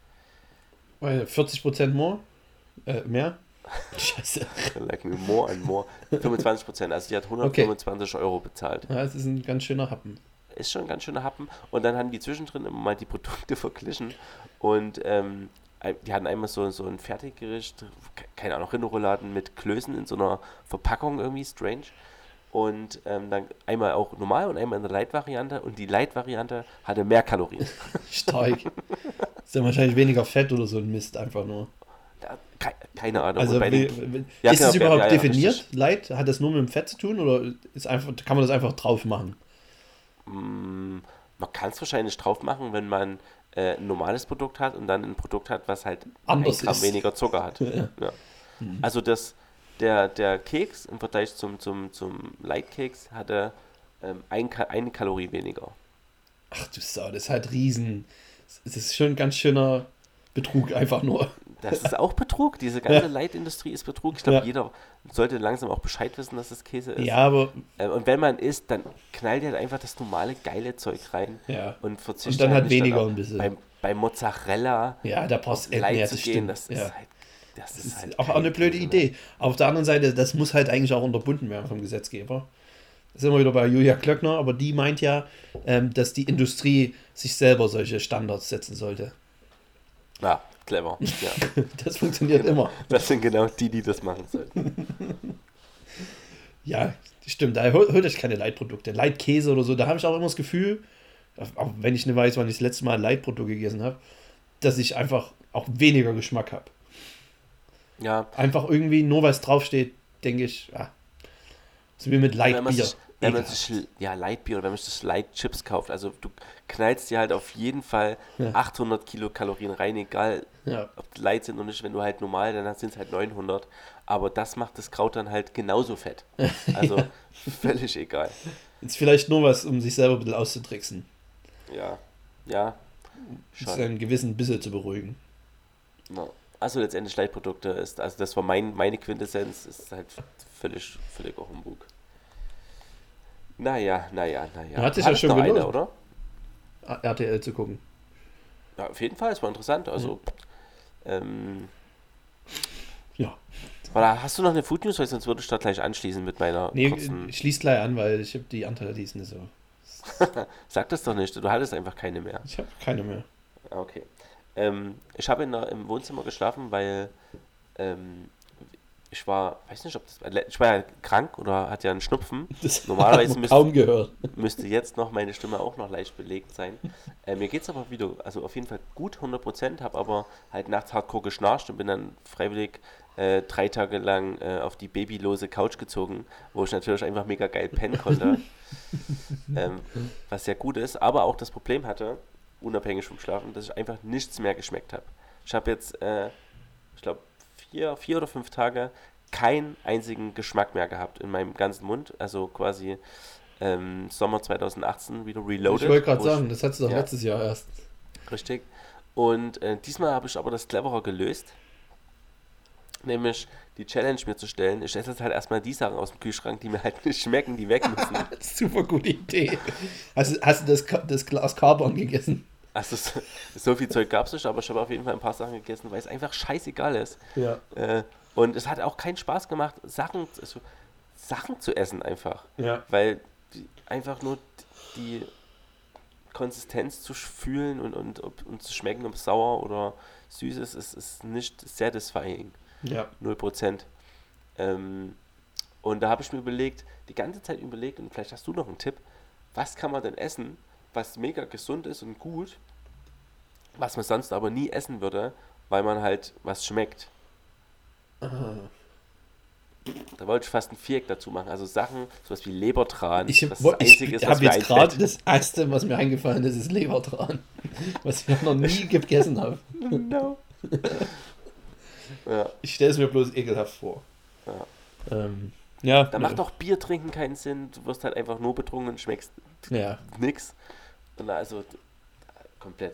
40% mehr? Scheiße. Like me more and more. 25%, also die hat 125 € bezahlt. Ja, das ist ein ganz schöner Happen. Ist schon ein ganz schöner Happen. Und dann haben die zwischendrin immer mal die Produkte verglichen und die hatten einmal so ein Fertiggericht, keine Ahnung, Rinderrouladen mit Klößen in so einer Verpackung, irgendwie strange. Und dann einmal auch normal und einmal in der Light-Variante. Und die Light-Variante hatte mehr Kalorien. Stark. Ist ja wahrscheinlich weniger Fett oder so ein Mist einfach nur. Keine Ahnung. Also ist es überhaupt definiert? Light? Hat das nur mit dem Fett zu tun oder kann man das einfach drauf machen? Man kann es wahrscheinlich drauf machen, wenn man ein normales Produkt hat und dann ein Produkt hat, was halt anders 1 Gramm weniger Zucker hat. Ja. Also der Keks im Vergleich zum Light-Keks hatte 1 Kalorie weniger. Ach du Sau, das ist halt das ist schon ein ganz schöner Betrug einfach nur. Das ist auch Betrug. Diese ganze Light-Industrie ist Betrug. Ich glaube, jeder sollte langsam auch Bescheid wissen, dass das Käse ist. Ja, aber... und wenn man isst, dann knallt ihr halt einfach das normale, geile Zeug rein und verzichtet. Und dann halt weniger ein bisschen. Bei Mozzarella da brauchst du Light zu gehen, das ist halt auch eine blöde Idee. Auf der anderen Seite, das muss halt eigentlich auch unterbunden werden vom Gesetzgeber. Das sind wir wieder bei Julia Klöckner, aber die meint ja, dass die Industrie sich selber solche Standards setzen sollte. Ja, clever. Ja. Das funktioniert immer. Das sind genau die das machen sollten. Ja, stimmt. Da holt euch keine Leitprodukte. Leitkäse oder so, da habe ich auch immer das Gefühl, auch wenn ich nicht weiß, wann ich das letzte Mal ein Leitprodukt gegessen habe, dass ich einfach auch weniger Geschmack habe. Ja. Einfach irgendwie, nur weil es draufsteht, denke ich, so wie mit Leitbier. Leitbier oder wenn man sich Light-Chips kauft, also du knallst dir halt auf jeden Fall 800 Kilokalorien rein, egal ob die Light sind oder nicht. Wenn du halt normal, dann sind es halt 900, aber das macht das Kraut dann halt genauso fett. Also völlig egal. Ist vielleicht nur was, um sich selber ein bisschen auszutricksen. Ja. Ja, Ist schon. ein Gewissen ein bisschen zu beruhigen. Ja. Also letztendlich Leitprodukte ist, also das war meine Quintessenz, ist halt völliger Humbug. Naja. Hat Du sich ja hattest schon noch eine, gelohnt, oder? RTL zu gucken. Ja, auf jeden Fall, es war interessant. Mhm. Also, Ja. hast du noch eine Food News, weil sonst würde ich da gleich anschließen mit meiner Nee, kurzen. ich schließe gleich an, weil ich habe die andere, die ist nicht so. Sag das doch nicht, du hattest einfach keine mehr. Ich habe keine mehr. Ah, okay. Ich habe im Wohnzimmer geschlafen, weil ich weiß nicht, ich war ja krank oder hatte ja einen Schnupfen. Das Normalerweise hat man kaum gehört. müsste jetzt noch meine Stimme auch noch leicht belegt sein. Mir geht es aber wieder, also auf jeden Fall gut, 100%, habe aber halt nachts hardcore geschnarcht und bin dann freiwillig 3 Tage lang auf die babylose Couch gezogen, wo ich natürlich einfach mega geil pennen konnte, was sehr gut ist, aber auch das Problem hatte, unabhängig vom Schlafen, dass ich einfach nichts mehr geschmeckt habe. Ich habe jetzt, ich glaube, 4 oder 5 Tage keinen einzigen Geschmack mehr gehabt in meinem ganzen Mund, also quasi Sommer 2018 wieder reloaded. Ich wollte gerade wo ich- sagen, das hattest du doch ja. letztes Jahr erst. Richtig. Und diesmal habe ich aber das cleverer gelöst. Nämlich die Challenge mir zu stellen. Ich esse jetzt halt erstmal die Sachen aus dem Kühlschrank, die mir halt nicht schmecken, die weg müssen. Super gute Idee. Hast du das Glas Carbon gegessen? Also so viel Zeug gab es nicht, aber ich habe auf jeden Fall ein paar Sachen gegessen, weil es einfach scheißegal ist. Ja. Und es hat auch keinen Spaß gemacht, Sachen zu essen einfach. Ja. Weil einfach nur die Konsistenz zu fühlen und zu schmecken, ob es sauer oder süß ist nicht satisfying. Ja. 0%. Und da habe ich mir die ganze Zeit überlegt, und vielleicht hast du noch einen Tipp, was kann man denn essen, was mega gesund ist und gut, was man sonst aber nie essen würde, weil man halt was schmeckt. Da wollte ich fast ein Viereck dazu machen. Also Sachen, sowas wie Lebertran. Ich das Einzige ist, was habe mir jetzt gerade einfällt. das Erste, was mir eingefallen ist, ist Lebertran. Was ich noch nie gegessen habe. No. Ja, Ich stelle es mir bloß ekelhaft vor. ja. Ja. Da macht auch Bier trinken keinen Sinn. Du wirst halt einfach nur betrunken und schmeckst Ja. nix. Und also komplett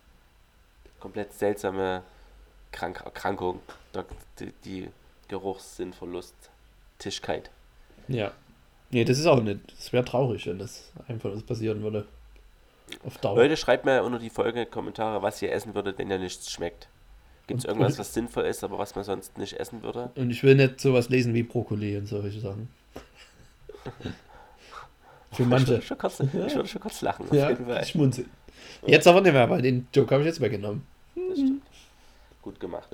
seltsame Erkrankung. Die Geruchssinnverlust, Tischkeit. Ja. Nee, das ist auch nicht. Das wäre traurig, wenn das einfach das passieren würde. Auf Dauer. Leute, schreibt mir unter die Folge Kommentare, was ihr essen würdet, wenn ihr nichts schmeckt. Gibt es irgendwas, was sinnvoll ist, aber was man sonst nicht essen würde? Und ich will nicht sowas lesen wie Brokkoli und solche Sachen. Für manche. Ich würde schon kurz lachen, auf Ja, jeden Fall. schmunzeln. Jetzt aber nicht mehr, weil den Joke habe ich jetzt weggenommen. Das stimmt. Gut gemacht.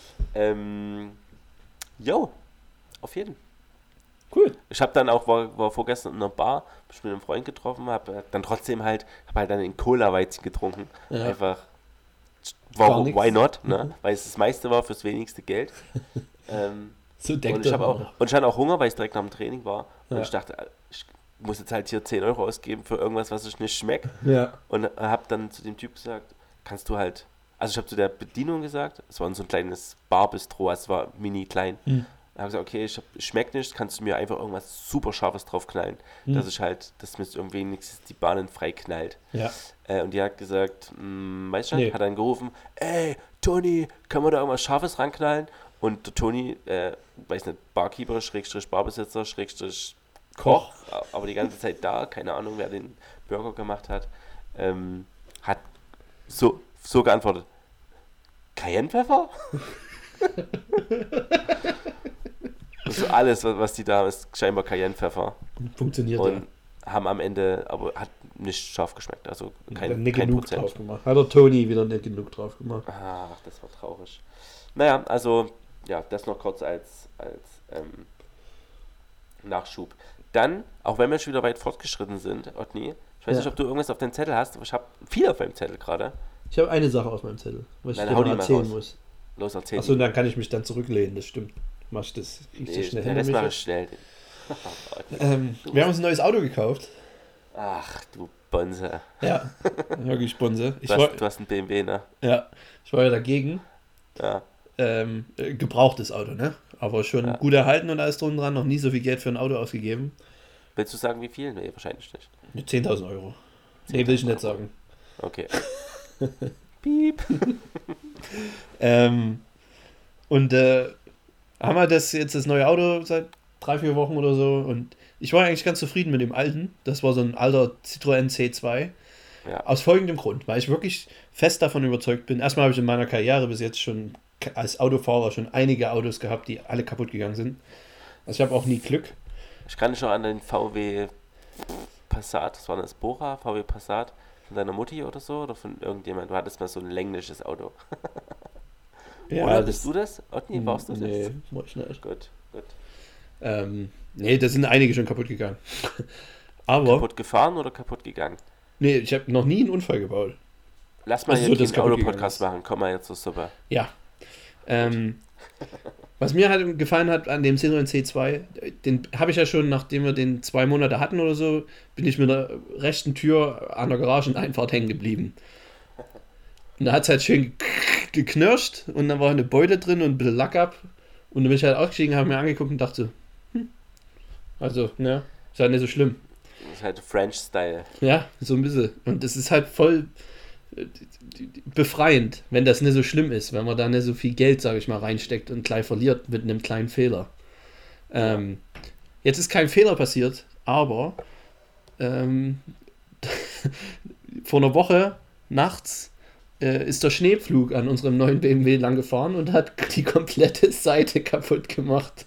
Jo, auf jeden. Cool. Ich habe dann auch, war vorgestern in einer Bar, hab mich mit einem Freund getroffen, habe dann trotzdem halt dann den Cola-Weizen getrunken. Ja. Einfach, Gar nix. why not, ne? Weil es das meiste war fürs wenigste Geld. So Und deckt ich er hatte auch Hunger, weil es direkt nach dem Training war. Und Ja. ich dachte, ich muss jetzt halt hier 10 Euro ausgeben für irgendwas, was ich nicht schmecke. Ja. Und habe dann zu dem Typ gesagt, kannst du halt, also ich habe zu der Bedienung gesagt, es war so ein kleines Bar-Bistro, also es war mini klein. Hm. Da habe ich gesagt, okay, ich schmeckt nicht, kannst du mir einfach irgendwas super Scharfes drauf knallen, dass mir irgendwie wenigstens die Bahnen frei knallt. Ja. Und die hat gesagt, weißt du, Nee. hat dann gerufen, ey, Toni, kann man da irgendwas Scharfes ranknallen? Und der Toni, weiß nicht, Barkeeper, Schrägstrich Barbesitzer, Schrägstrich Koch, aber die ganze Zeit da, keine Ahnung, wer den Burger gemacht hat, hat so geantwortet, Cayennepfeffer? Also alles, was die da haben, ist scheinbar Cayennepfeffer. Funktioniert Und haben am Ende, aber hat nicht scharf geschmeckt, also ja. kein Nicht genug Prozent. drauf gemacht. Hat der Toni wieder nicht genug drauf gemacht. Ach, das war traurig. Naja, also, ja, das noch kurz als Nachschub. Dann, auch wenn wir schon wieder weit fortgeschritten sind, Otni, ich weiß Ja. nicht, ob du irgendwas auf deinem Zettel hast, aber ich habe viel auf meinem Zettel gerade. Ich habe eine Sache auf meinem Zettel, was ich Dann dir hau noch die mal erzählen raus. muss. Los, erzähl. Achso, dann kann ich mich dann zurücklehnen, das stimmt. Mach ich das? Krieg ich das schnell der hinter Rest mich mache jetzt? ich schnell. Wir haben uns ein neues Auto gekauft. Ach, du Bonze. Ja, wirklich Bonze. Du hast einen BMW, ne? Ja, ich war ja dagegen. Ja. Gebrauchtes Auto, ne? Aber schon gut erhalten und alles drum dran. Noch nie so viel Geld für ein Auto ausgegeben. Willst du sagen, wie viel? Nee, wahrscheinlich nicht. Mit 10.000 Euro. Nee, will ich nicht sagen. Okay. Piep. Und haben wir das neue Auto seit 3-4 Wochen oder so und ich war eigentlich ganz zufrieden mit dem alten. Das war so ein alter Citroën C2. Ja. Aus folgendem Grund, weil ich wirklich fest davon überzeugt bin. Erstmal habe ich in meiner Karriere bis jetzt schon als Autofahrer schon einige Autos gehabt, die alle kaputt gegangen sind. Also ich habe auch nie Glück. Ich kann dich noch an den VW Passat, das war das Bora, VW Passat, von deiner Mutti oder so, oder von irgendjemand. Du hattest mal so ein längliches Auto. Ja, oder bist du das? Otni, warst du das? Nee, mach ich nicht. Gut. Nee, da sind einige schon kaputt gegangen. Aber, Kaputt gefahren oder kaputt gegangen? nee, ich habe noch nie einen Unfall gebaut. Lass mal Also hier so, dass einen kaputt Auto-Podcast gegangen machen. Komm mal jetzt zur Suppe. Ja. Was mir halt gefallen hat an dem Citroën C2, den habe ich ja schon, nachdem wir den 2 Monate hatten oder so, bin ich mit der rechten Tür an der Garageneinfahrt hängen geblieben. Und da hat es halt schön geknirscht und dann war eine Beule drin und ein bisschen Lack ab. Und dann bin ich halt ausgestiegen, habe mir angeguckt und dachte, also, ne, ist halt nicht so schlimm. Das ist halt French-Style. Ja, so ein bisschen. Und das ist halt voll befreiend, wenn das nicht so schlimm ist, wenn man da nicht so viel Geld, sage ich mal, reinsteckt und gleich verliert mit einem kleinen Fehler. Jetzt ist kein Fehler passiert, aber vor einer Woche nachts ist der Schneepflug an unserem neuen BMW lang gefahren und hat die komplette Seite kaputt gemacht.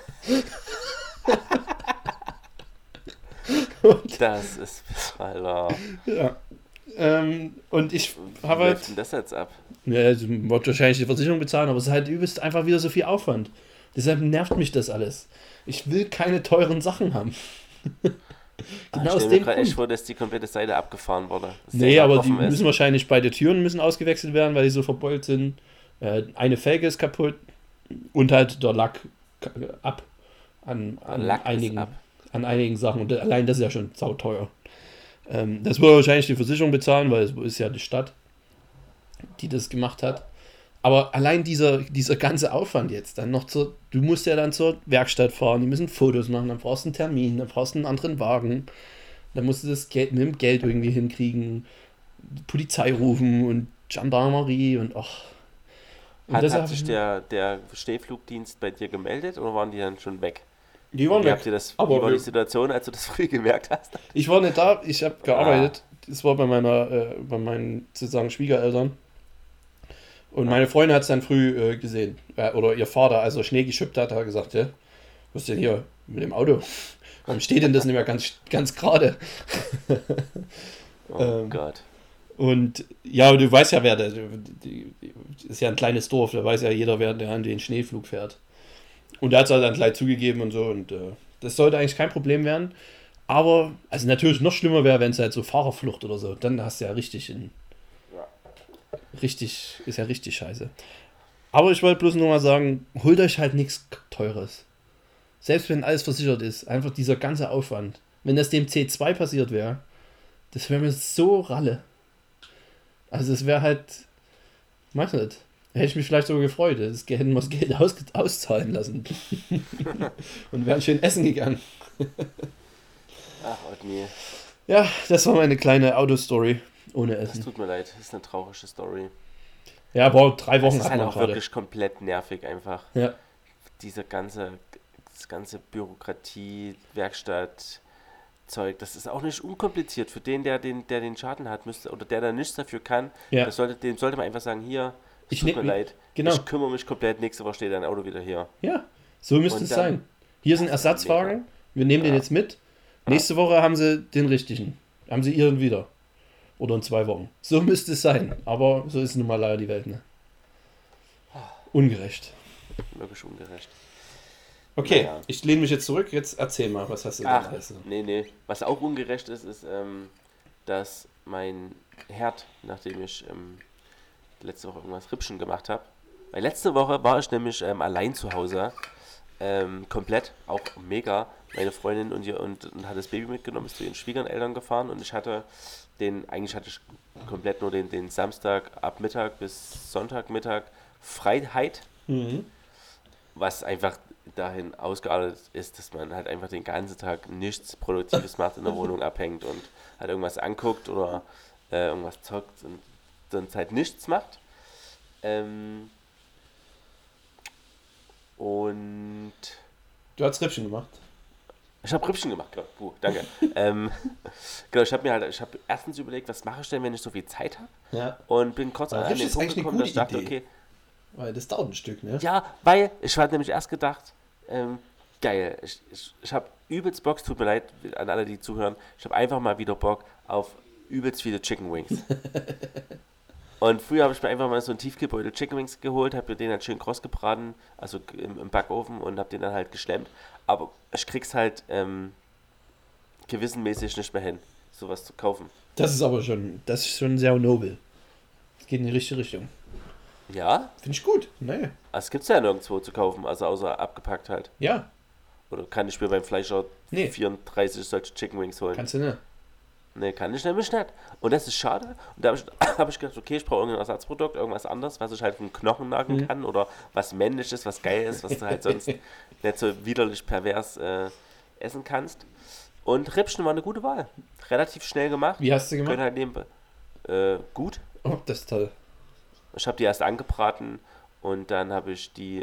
Das ist Alter. Ja. Und ich Wie habe halt. läuft denn das jetzt ab? Ja, also wird wahrscheinlich die Versicherung bezahlen, aber es ist halt übelst einfach wieder so viel Aufwand. Deshalb nervt mich das alles. Ich will keine teuren Sachen haben. Ich Genau aus stelle mir dem gerade echt Grund. vor, dass die komplette Seite abgefahren wurde. Dass Nee, der aber die offen ist. müssen wahrscheinlich beide Türen müssen ausgewechselt werden, weil die so verbeult sind. Eine Felge ist kaputt und halt der Lack ab an Lack ist einigen, ab. an einigen Sachen. Und allein das ist ja schon sauteuer. Das wird wahrscheinlich die Versicherung bezahlen, weil es ist ja die Stadt, die das gemacht hat. Aber allein dieser ganze Aufwand jetzt, dann noch du musst ja dann zur Werkstatt fahren, die müssen Fotos machen, dann brauchst du einen Termin, dann brauchst du einen anderen Wagen, dann musst du das Geld mit dem Geld irgendwie hinkriegen, die Polizei rufen und Gendarmerie und ach. Und Hat deshalb- sich der Schneeflugdienst bei dir gemeldet oder waren die dann schon weg? die waren Wie weg. habt ihr das, Aber wie war die wir- Situation, als du das früh gemerkt hast? Ich war nicht da, ich habe gearbeitet. Das war bei meinen sozusagen Schwiegereltern. Und meine Freundin hat es dann früh gesehen. Oder ihr Vater, als er Schnee geschippt hat, hat er gesagt, ja, was ist denn hier mit dem Auto? Warum steht denn das nicht mehr ganz gerade? Oh Gott. Und ja, du weißt ja, wer das ist ja ein kleines Dorf, da weiß ja jeder, wer der an den Schneeflug fährt. Und der hat es halt dann gleich zugegeben und so. Und das sollte eigentlich kein Problem werden. Aber, also natürlich noch schlimmer wäre, wenn es halt so Fahrerflucht oder so. Dann hast du ja richtig ist ja richtig scheiße. Aber ich wollte bloß nur mal sagen, holt euch halt nichts Teures. Selbst wenn alles versichert ist, einfach dieser ganze Aufwand. Wenn das dem C2 passiert wäre, das wäre mir so Ralle. Also es wäre halt, weiß nicht, hätte ich mich vielleicht sogar gefreut. Hätten wir das Geld auszahlen lassen. Und wären schön essen gegangen. Ach, Otni. Ja, das war meine kleine Autostory ohne Das Essen. tut mir leid, das ist eine traurige Story. Ja, aber 3 Das Wochen ist hat halt man auch gerade. wirklich komplett nervig einfach. Ja. Das ganze Bürokratie, Werkstatt-Zeug, das ist auch nicht unkompliziert. Für den, der den Schaden hat, oder der da nichts dafür kann, Ja. dem sollte man einfach sagen, hier, es Ich tut nehm- mir leid, genau. ich kümmere mich komplett, nächste Woche steht dein Auto wieder hier. Ja, so müsste Und es dann- sein. Hier ist ein Das ist Ersatzwagen, wir nehmen den Ja. jetzt mit. Nächste Woche haben sie den richtigen. Haben sie ihren wieder. Oder in 2 Wochen. So müsste es sein. Aber so ist nun mal leider die Welt, ne? Ungerecht. Wirklich ungerecht. Okay, Naja. ich lehne mich jetzt zurück. Jetzt erzähl mal, was hast du Ach, denn alles? nee. Was auch ungerecht ist, dass mein Herd, nachdem ich letzte Woche irgendwas Rippchen gemacht habe, weil letzte Woche war ich nämlich allein zu Hause, komplett, auch mega. Meine Freundin und hat das Baby mitgenommen, ist zu ihren Schwiegereltern gefahren und eigentlich hatte ich komplett nur den Samstag ab Mittag bis Sonntagmittag Freiheit, Mhm. was einfach dahin ausgeartet ist, dass man halt einfach den ganzen Tag nichts Produktives macht, in der Wohnung abhängt und halt irgendwas anguckt oder irgendwas zockt und sonst halt nichts macht. Und Du hast Rippchen gemacht. ich habe Rippchen gemacht, genau. Danke. Genau, ich habe erstens überlegt, was mache ich denn, wenn ich so viel Zeit habe? Ja. Und bin kurz Aber an Rippchen den ist Punkt eigentlich eine gekommen, dass ich gute dachte, Idee. okay, Weil das dauert ein Stück, ne? ja, weil ich habe nämlich erst gedacht, geil, ich habe übelst Bock, tut mir leid an alle, die zuhören, ich habe einfach mal wieder Bock auf übelst viele Chicken Wings. Und früher habe ich mir einfach mal so einen Tiefkühlbeutel Chicken Wings geholt, habe mir den halt schön kross gebraten, also im Backofen und habe den dann halt geschlemmt. Aber ich krieg's halt gewissenmäßig nicht mehr hin, sowas zu kaufen. Das ist schon sehr nobel. Es geht in die richtige Richtung. Ja, Finde ich gut. Nee. also es gibt's ja nirgendwo zu kaufen, also außer abgepackt halt. Ja, Oder kann ich mir beim Fleischer Nee. 34 solche Chicken Wings holen? kannst du nicht. Nee, kann ich nämlich nicht. Und das ist schade. Und da habe ich, hab ich gedacht, okay, ich brauche irgendein Ersatzprodukt, irgendwas anderes, was ich halt vom Knochen nagen kann oder was männlich ist, was geil ist, was du halt sonst nicht so widerlich pervers essen kannst. Und Rippchen war eine gute Wahl. Relativ schnell gemacht. Wie hast du Können gemacht? halt nebenbei. Gut. Oh, das ist toll. Ich habe die erst angebraten und dann habe ich die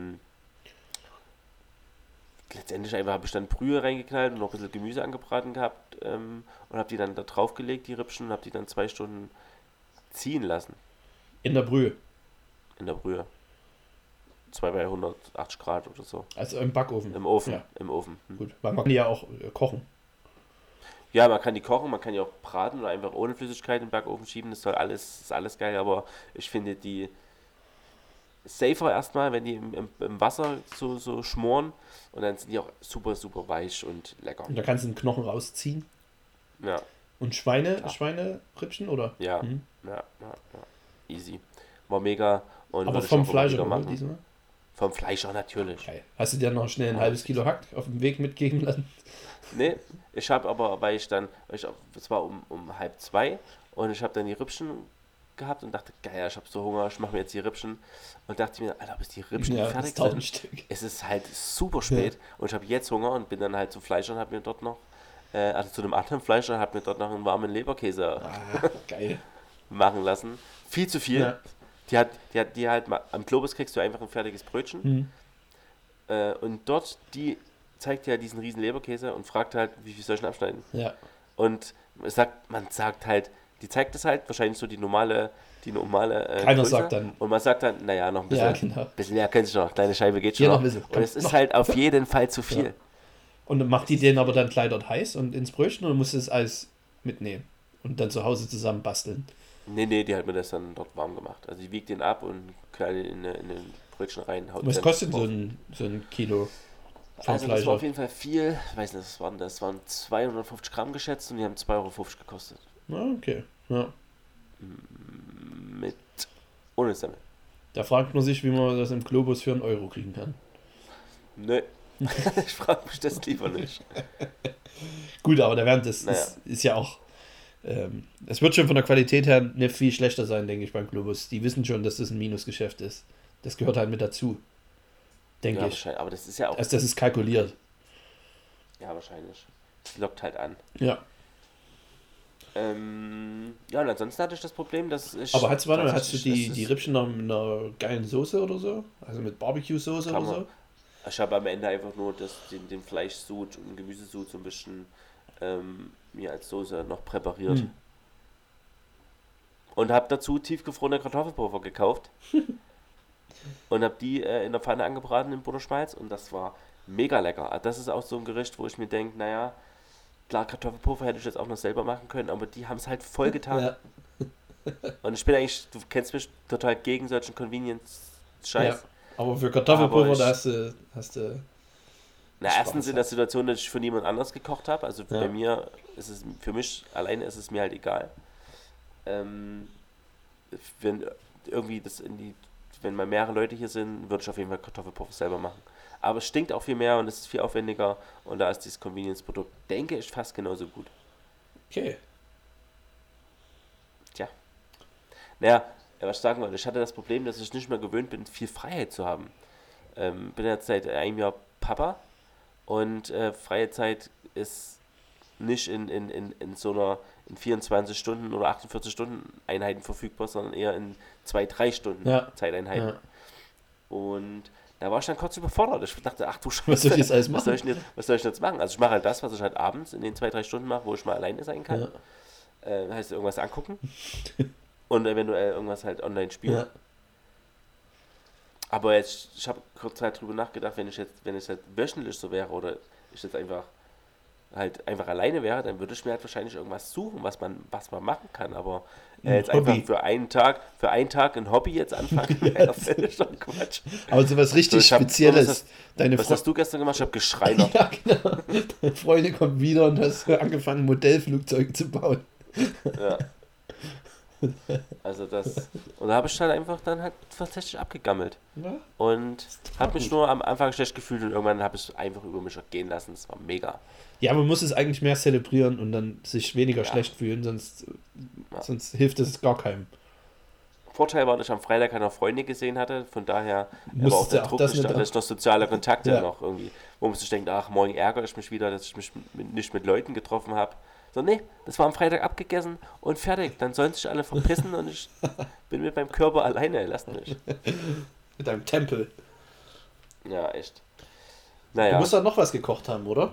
letztendlich einfach habe ich dann Brühe reingeknallt und noch ein bisschen Gemüse angebraten gehabt und habe die dann da drauf gelegt, die Rippchen, und habe die dann 2 Stunden ziehen lassen In der Brühe. in der Brühe. 2 bei 180 Grad oder so. Also im Backofen. Im Ofen. Ja, Im Ofen. gut. Weil man kann die ja auch kochen. Ja, man kann die kochen, man kann die auch braten oder einfach ohne Flüssigkeit in den Backofen schieben. Ist alles geil, aber ich finde die safer erstmal, wenn die im Wasser so schmoren, und dann sind die auch super, super weich und lecker. Und da kannst du den Knochen rausziehen. Ja, Und Klar. Schweinerippchen, oder? ja, Mhm. ja. Easy. War mega. Und Aber würde ich vom auch immer Fleisch wieder oder machen. diesmal? Vom Fleisch auch natürlich. Geil. Hast du dir noch schnell ein halbes Kilo Hack auf dem Weg mitgeben lassen? Nee, ich habe aber, es war um 1:30 und ich habe dann die Rippchen gehabt und dachte, geil, ich habe so Hunger, ich mache mir jetzt die Rippchen. Und dachte mir, Alter, bis die Rippchen Ja, das fertig dauert ein sind, Stück. es ist halt super spät und ich habe jetzt Hunger und bin dann halt zum Fleischer und habe mir dort noch, also zu einem anderen Fleischer, habe mir dort noch einen warmen Leberkäse Ah, geil. machen lassen. Viel zu viel. Ja. Die halt mal, am Globus kriegst du einfach ein fertiges Brötchen. Und dort, die zeigt ja diesen riesen Leberkäse und fragt halt, wie viel soll ich denn abschneiden? Ja. Und man sagt halt, die zeigt es halt, wahrscheinlich so die normale Keiner Größe. sagt dann. Und man sagt dann, naja, noch ein bisschen, Ja, genau. bisschen mehr können Sie noch, kleine Scheibe geht schon Hier noch noch. ein bisschen. Und Komm, es ist noch. halt auf jeden Fall zu viel. Ja. Und dann macht die den aber dann gleich dort heiß und ins Brötchen oder musst du das alles mitnehmen und dann zu Hause zusammen basteln? Nee, die hat mir das dann dort warm gemacht. Also die wiegt den ab und knallt in ein Brötchen rein. Haut Was den kostet drauf. so ein Kilo vom Also das Fleisch? war auf jeden Fall viel, ich weiß nicht, das waren 250 Gramm geschätzt und die haben 2,50 € gekostet. Ah, okay. Ja. Mit ohne Semmel. Da fragt man sich, wie man das im Globus für 1 Euro kriegen kann. Nö. Ich frage mich das lieber nicht. Gut, aber der Wert Naja. ist ja auch. Es wird schon von der Qualität her nicht viel schlechter sein, denke ich, beim Globus. Die wissen schon, dass das ein Minusgeschäft ist. Das gehört halt mit dazu. Denke Ja, ich. wahrscheinlich. Aber das ist ja auch. Also das ist kalkuliert. Ja, wahrscheinlich. Das lockt halt an. Ja. Ja, und ansonsten hatte ich das Problem, dass ich. Aber hast du tatsächlich- die das ist- Rippchen noch mit einer geilen Soße oder so? Also mit Barbecue-Soße Kann oder man. so? Ich habe am Ende einfach nur den Fleischsud und Gemüsesud so ein bisschen mir als Soße noch präpariert. Hm. Und habe dazu tiefgefrorene Kartoffelpulver gekauft. Und habe die in der Pfanne angebraten in Butterschmalz und das war mega lecker. Also das ist auch so ein Gericht, wo ich mir denke, naja, klar, Kartoffelpulver hätte ich jetzt auch noch selber machen können, aber die haben es halt voll getan. Ja. Und ich bin eigentlich, du kennst mich, total gegen solchen Convenience-Scheiß. Ja. Aber für Kartoffelpulver, Aber da ich- hast du. Na, Spaß erstens in der Situation, dass ich für niemand anders gekocht habe. Also Ja. bei mir ist es, für mich alleine ist es mir halt egal. Wenn irgendwie wenn mal mehrere Leute hier sind, würde ich auf jeden Fall Kartoffelpuffer selber machen. Aber es stinkt auch viel mehr und es ist viel aufwendiger und da ist dieses Convenience-Produkt, denke ich, fast genauso gut. Okay. Naja, was ich sagen wollte, ich hatte das Problem, dass ich nicht mehr gewöhnt bin, viel Freiheit zu haben. Bin jetzt seit einem Jahr Papa und freie Zeit ist nicht in so einer in 24 Stunden oder 48 Stunden Einheiten verfügbar, sondern eher in 2-3 Stunden Zeiteinheiten. Ja. Und da war ich dann kurz überfordert. Ich dachte, ach du Scheiße, Was soll ich jetzt alles machen? Was soll ich jetzt machen? Also ich mache halt das, was ich halt abends in den 2-3 Stunden mache, wo ich mal alleine sein kann. Heißt irgendwas angucken und eventuell irgendwas halt online spielen. Ja. Aber jetzt, ich habe kurz halt drüber nachgedacht, wenn es halt wöchentlich so wäre oder ich jetzt einfach alleine wäre, dann würde ich mir halt wahrscheinlich irgendwas suchen, was man machen kann. Aber jetzt Hobby. einfach für einen Tag ein Hobby jetzt anfangen, wäre völlig schon Quatsch. Aber so was richtig Spezielles. Was hast du gestern gemacht? Ich habe geschreinert. Ja, genau. Deine Freundin kommt wieder und hast angefangen, Modellflugzeuge zu bauen. Ja. Also das. Und da habe ich dann halt tatsächlich abgegammelt. Ja. Und habe mich nur am Anfang schlecht gefühlt und irgendwann habe ich es einfach über mich gehen lassen. Das war mega. Ja, man muss es eigentlich mehr zelebrieren und dann sich weniger schlecht fühlen, sonst hilft es gar keinem. Vorteil war, dass ich am Freitag keine Freunde gesehen hatte, von daher war auch Musste der auch Druck das nicht, nicht dass ich noch soziale Kontakte noch irgendwie, wo man sich denkt, ach, morgen ärgere ich mich wieder, dass ich mich nicht mit Leuten getroffen habe. So, nee, das war am Freitag abgegessen und fertig. Dann sollen sich alle verpissen und ich bin mit meinem Körper alleine, lasst mich. Mit einem Tempel. Ja, echt. Naja. Du musst doch noch was gekocht haben, oder?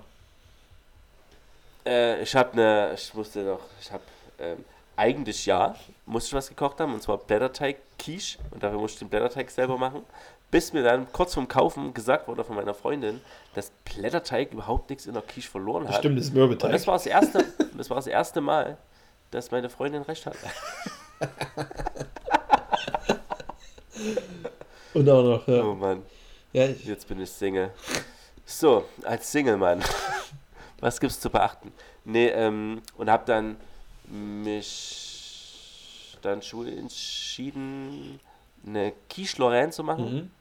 Eigentlich musste ich was gekocht haben, und zwar Blätterteig-Quiche, und dafür musste ich den Blätterteig selber machen, bis mir dann kurz vorm Kaufen gesagt wurde von meiner Freundin, dass Blätterteig überhaupt nichts in der Quiche verloren hat. Stimmt, das ist Mürbeteig. Und das war das erste Mal, dass meine Freundin recht hat. Und auch noch, ja. Oh Mann, Ja, jetzt bin ich Single. So, als Single-Mann, was gibt's zu beachten? Nee, und hab dann mich dann schon entschieden, eine Quiche Lorraine zu machen. Mhm.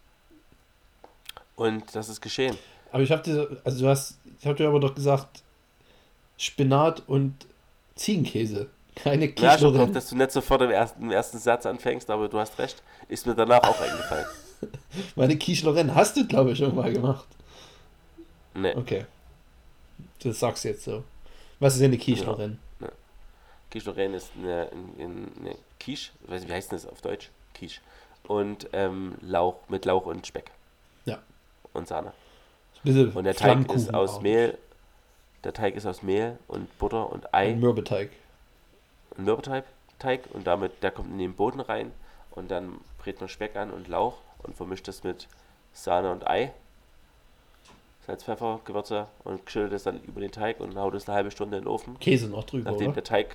Und das ist geschehen. Aber ich habe dir aber doch gesagt, Spinat und Ziegenkäse. Keine Quiche Ja, ich hab Lorraine. gehofft, dass du nicht sofort im ersten Satz anfängst, aber du hast recht. Ist mir danach auch eingefallen. Meine Quiche Lorraine hast du, glaube ich, schon mal gemacht. Nee. Okay. Das sagst du jetzt so. Was ist denn eine Quiche Ja. Lorraine? Quiche Lorraine ist eine Quiche, ich weiß nicht, wie heißt das auf Deutsch? Quiche. Und mit Lauch und Speck. Ja. Und Sahne. Bisschen Und der Teig ist Flammkuchen aus auch. Mehl. Der Teig ist aus Mehl und Butter und Ei. Ein Mürbeteig. Ein Mürbeteig und der kommt in den Boden rein und dann brät man Speck an und Lauch und vermischt das mit Sahne und Ei. Salz, Pfeffer, Gewürze und geschüttelt es dann über den Teig und haut es eine halbe Stunde in den Ofen. Käse noch drüber, Nachdem oder? der Teig,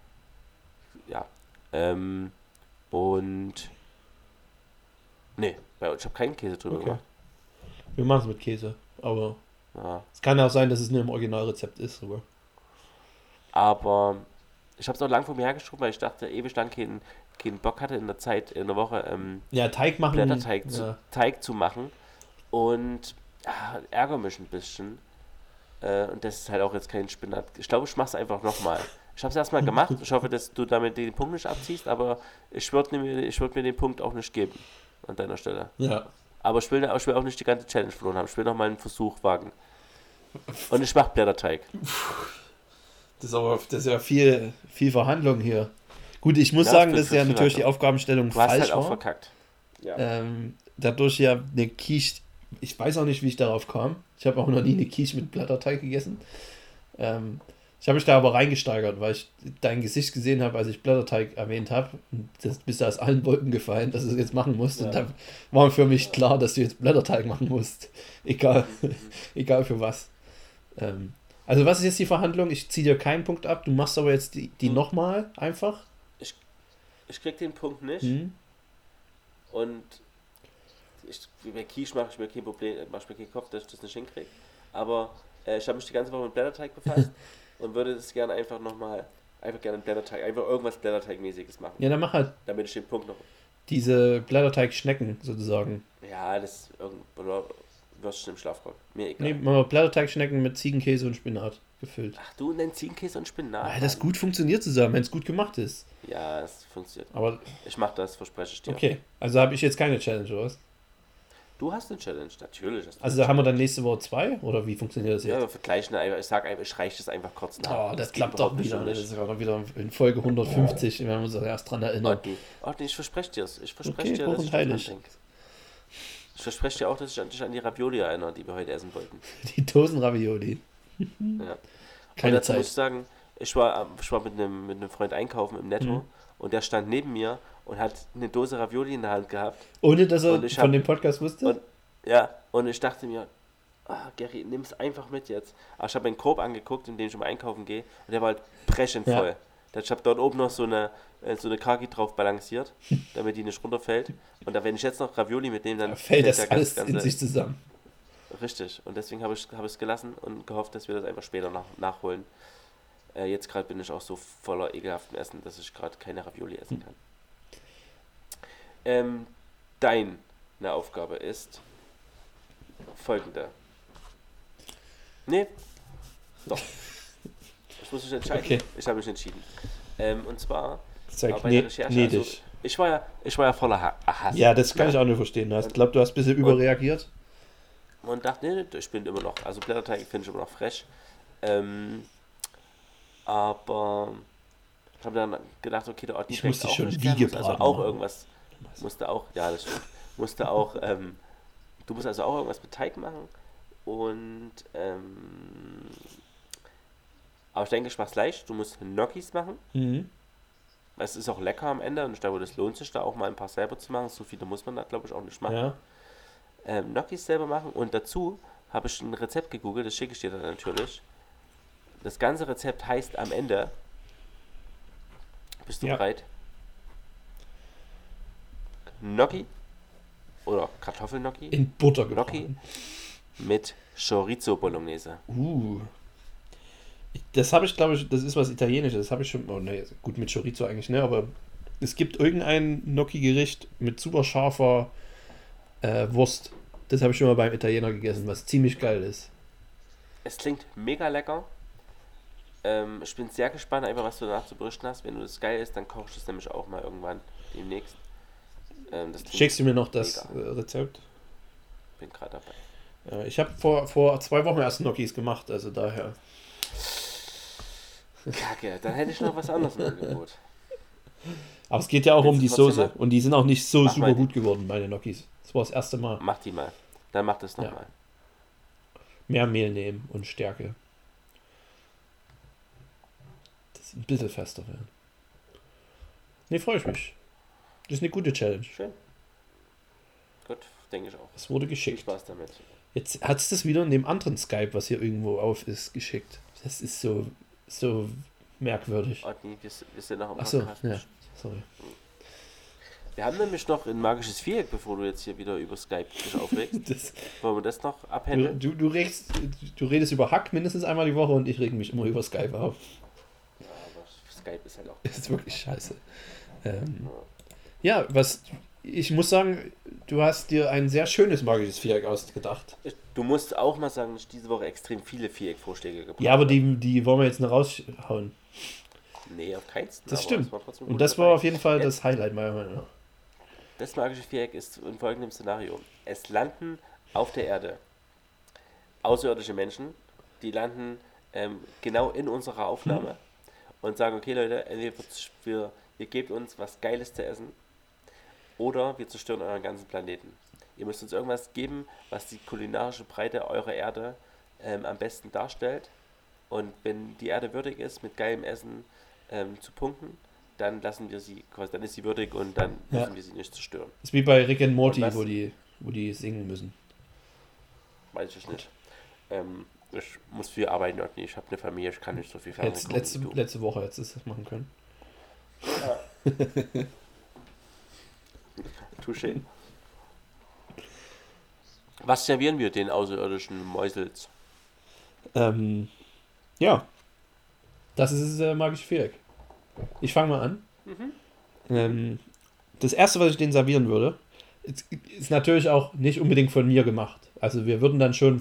und nee, ich habe keinen Käse drüber Okay. gemacht. Wir machen es mit Käse. Aber Ja. es kann ja auch sein, dass es nur im Originalrezept ist. Aber ich habe es auch lang vor mir hergeschoben, weil ich dachte, ewig lang keinen Bock hatte in der Woche Ja, Teig machen. Blätterteig Ja. Teig zu machen und ärgere mich ein bisschen. Und das ist halt auch jetzt kein Spinat. Ich glaube, ich mache es einfach nochmal. Ich habe es erstmal gemacht. Ich hoffe, dass du damit den Punkt nicht abziehst, aber ich würde mir den Punkt auch nicht geben an deiner Stelle. Ja. Aber ich will auch nicht die ganze Challenge verloren haben. Ich will noch mal einen Versuch wagen. Und ich mache Blätterteig. Das ist ja viel Verhandlung hier. Gut, ich muss Ja, sagen, für- dass für ja viel natürlich die Verhandlung. Aufgabenstellung Du hast falsch halt auch war. verkackt. Ja. Dadurch ja eine Quiche, ich weiß auch nicht, wie ich darauf kam. Ich habe auch noch nie eine Quiche mit Blätterteig gegessen. Ich habe mich da aber reingesteigert, weil ich dein Gesicht gesehen habe, als ich Blätterteig erwähnt habe. Und das bist du aus allen Wolken gefallen, dass du es jetzt machen musst. Ja. Und dann war für mich klar, dass du jetzt Blätterteig machen musst. Egal für was. Also was ist jetzt die Verhandlung? Ich ziehe dir keinen Punkt ab, du machst aber jetzt die nochmal einfach. Ich krieg den Punkt nicht. Mhm. Und bei Quiche mache ich mir kein Problem, mache ich mir keinen Kopf, dass ich das nicht hinkriege. Aber ich habe mich die ganze Woche mit Blätterteig befasst und würde das gerne einfach gerne Blätterteig, einfach irgendwas Blätterteigmäßiges machen. Ja, dann mach halt Damit ich den Punkt noch. diese Blätterteig-Schnecken sozusagen. Ja, das oder Würstchen im Schlafrock. Mir egal. Nee, machen wir Blätterteig-Schnecken mit Ziegenkäse und Spinat gefüllt. Ach, du nennst Ziegenkäse und Spinat. Weil das gut funktioniert zusammen, wenn es gut gemacht ist. Ja, es funktioniert. Aber Ich mache das, verspreche ich dir. okay, also habe ich jetzt keine Challenge, oder was? Du hast eine Challenge, natürlich. Also da haben wir dann nächste Woche 2? Oder wie funktioniert das jetzt? Ja, wir vergleichen einfach. Ich sage einfach, ich reiche das einfach kurz nach. Oh, das klappt doch wieder. Das ist ja wieder in Folge 150, wenn wir uns erst dran erinnern. Ordni, ich verspreche dir es. Ich verspreche Okay, dir, dass ich dran heilig. denke. Ich verspreche dir auch, dass ich dich an die Ravioli erinnere, die wir heute essen wollten. Die Dosenravioli. Ja. Keine Zeit. Muss ich sagen, ich war mit einem Freund einkaufen im Netto und der stand neben mir und hat eine Dose Ravioli in der Hand gehabt. Ohne dass er von dem Podcast wusste? Und ich dachte mir, Gary, nimm es einfach mit jetzt. Aber ich habe meinen Korb angeguckt, in dem ich mal einkaufen gehe und der war halt brechend voll. Ich habe dort oben noch so eine Kaki drauf balanciert, damit die nicht runterfällt. Und wenn ich jetzt noch Ravioli mitnehme, dann fällt das alles in sich zusammen. Richtig. Und deswegen habe ich es gelassen und gehofft, dass wir das einfach später nachholen. Jetzt gerade bin ich auch so voller ekelhaftem Essen, dass ich gerade keine Ravioli essen kann. Deine Aufgabe ist folgende. Nee. Doch. Ich muss mich entscheiden. Okay. Ich habe mich entschieden. Und zwar bei der Recherche. Also, ich war ja voller Hass. Ja, das kann ich auch nicht verstehen. Ich glaube, du hast ein bisschen überreagiert. Und dachte, nee, ich bin immer noch, also Blätterteig finde ich immer noch fresh. Aber ich habe dann gedacht, okay, der Ort ich musste schon wie gebraten. Also auch irgendwas, musste auch, ja, das stimmt. Musste auch, du musst also auch irgendwas mit Teig machen. Und, aber ich denke, ich mach's leicht. Du musst Gnocchis machen. Mhm. Es ist auch lecker am Ende und ich glaube, das lohnt sich da auch mal ein paar selber zu machen. So viele muss man da, glaube ich, auch nicht machen. Ja. Gnocchis selber machen und dazu habe ich ein Rezept gegoogelt, das schicke ich dir dann natürlich. Das ganze Rezept heißt am Ende, bist du bereit? Gnocchi oder Kartoffelgnocchi in Butter gebraten mit Chorizo Bolognese. Das habe ich, glaube ich, das ist was Italienisches, das habe ich schon, gut, mit Chorizo eigentlich, ne, aber es gibt irgendein Gnocchi-Gericht mit super scharfer Wurst. Das habe ich schon mal beim Italiener gegessen, was ziemlich geil ist. Es klingt mega lecker. Ich bin sehr gespannt, einfach was du danach zu berichten hast. Wenn du das geil ist, dann koche ich das nämlich auch mal irgendwann demnächst. Schickst du mir noch das Rezept? Bin gerade dabei. Ich habe vor 2 Wochen erst Gnocchis gemacht, also daher. Kacke, dann hätte ich noch was anderes im Angebot. Aber es geht ja auch um die Soße. Und die sind auch nicht so super gut geworden, meine Gnocchis. Das war das erste Mal. Mach die mal. Dann mach das nochmal. Mehr Mehl nehmen und Stärke. Das ein bisschen fester werden. Ne, freue ich mich. Das ist eine gute Challenge. Schön. Gut, denke ich auch. Es wurde geschickt. Viel Spaß damit. Jetzt hat es das wieder in dem anderen Skype, was hier irgendwo auf ist, geschickt. Das ist so merkwürdig. Ordni, wir sind noch am Achso, ja, sorry. Wir haben nämlich noch ein magisches Viereck, bevor du jetzt hier wieder über Skype dich aufregst. Wollen wir das noch abhändeln? Du redest über Hack mindestens einmal die Woche und ich reg mich immer über Skype auf. Ja, aber Skype ist halt auch... Das ist wirklich scheiße. Ich muss sagen, du hast dir ein sehr schönes magisches Viereck ausgedacht. Du musst auch mal sagen, dass ich diese Woche extrem viele Viereck-Vorschläge gebracht habe. Ja, aber die wollen wir jetzt noch raushauen. Nee, auf keinen Fall. Das stimmt. Und das war auf jeden Fall das Highlight meiner Meinung nach. Das magische Viereck ist in folgendem Szenario. Es landen auf der Erde außerirdische Menschen, die landen genau in unserer Aufnahme und sagen, okay Leute, entweder ihr gebt uns was Geiles zu essen oder wir zerstören euren ganzen Planeten. Ihr müsst uns irgendwas geben, was die kulinarische Breite eurer Erde am besten darstellt. Und wenn die Erde würdig ist, mit geilem Essen zu punkten, dann lassen wir sie, dann ist sie würdig und dann müssen wir sie nicht zerstören. Das ist wie bei Rick and Morty, wo die singen müssen. Weiß ich nicht. Ich muss viel arbeiten, ich habe eine Familie, ich kann nicht so viel Fernsehen gucken. Letzte Woche hättest du das machen können. Ja. Touché. Was servieren wir den außerirdischen Mäusels? Ja. Das ist das magische Viereck. Ich fange mal an. Das erste, was ich denen servieren würde, ist natürlich auch nicht unbedingt von mir gemacht. Also wir würden dann schon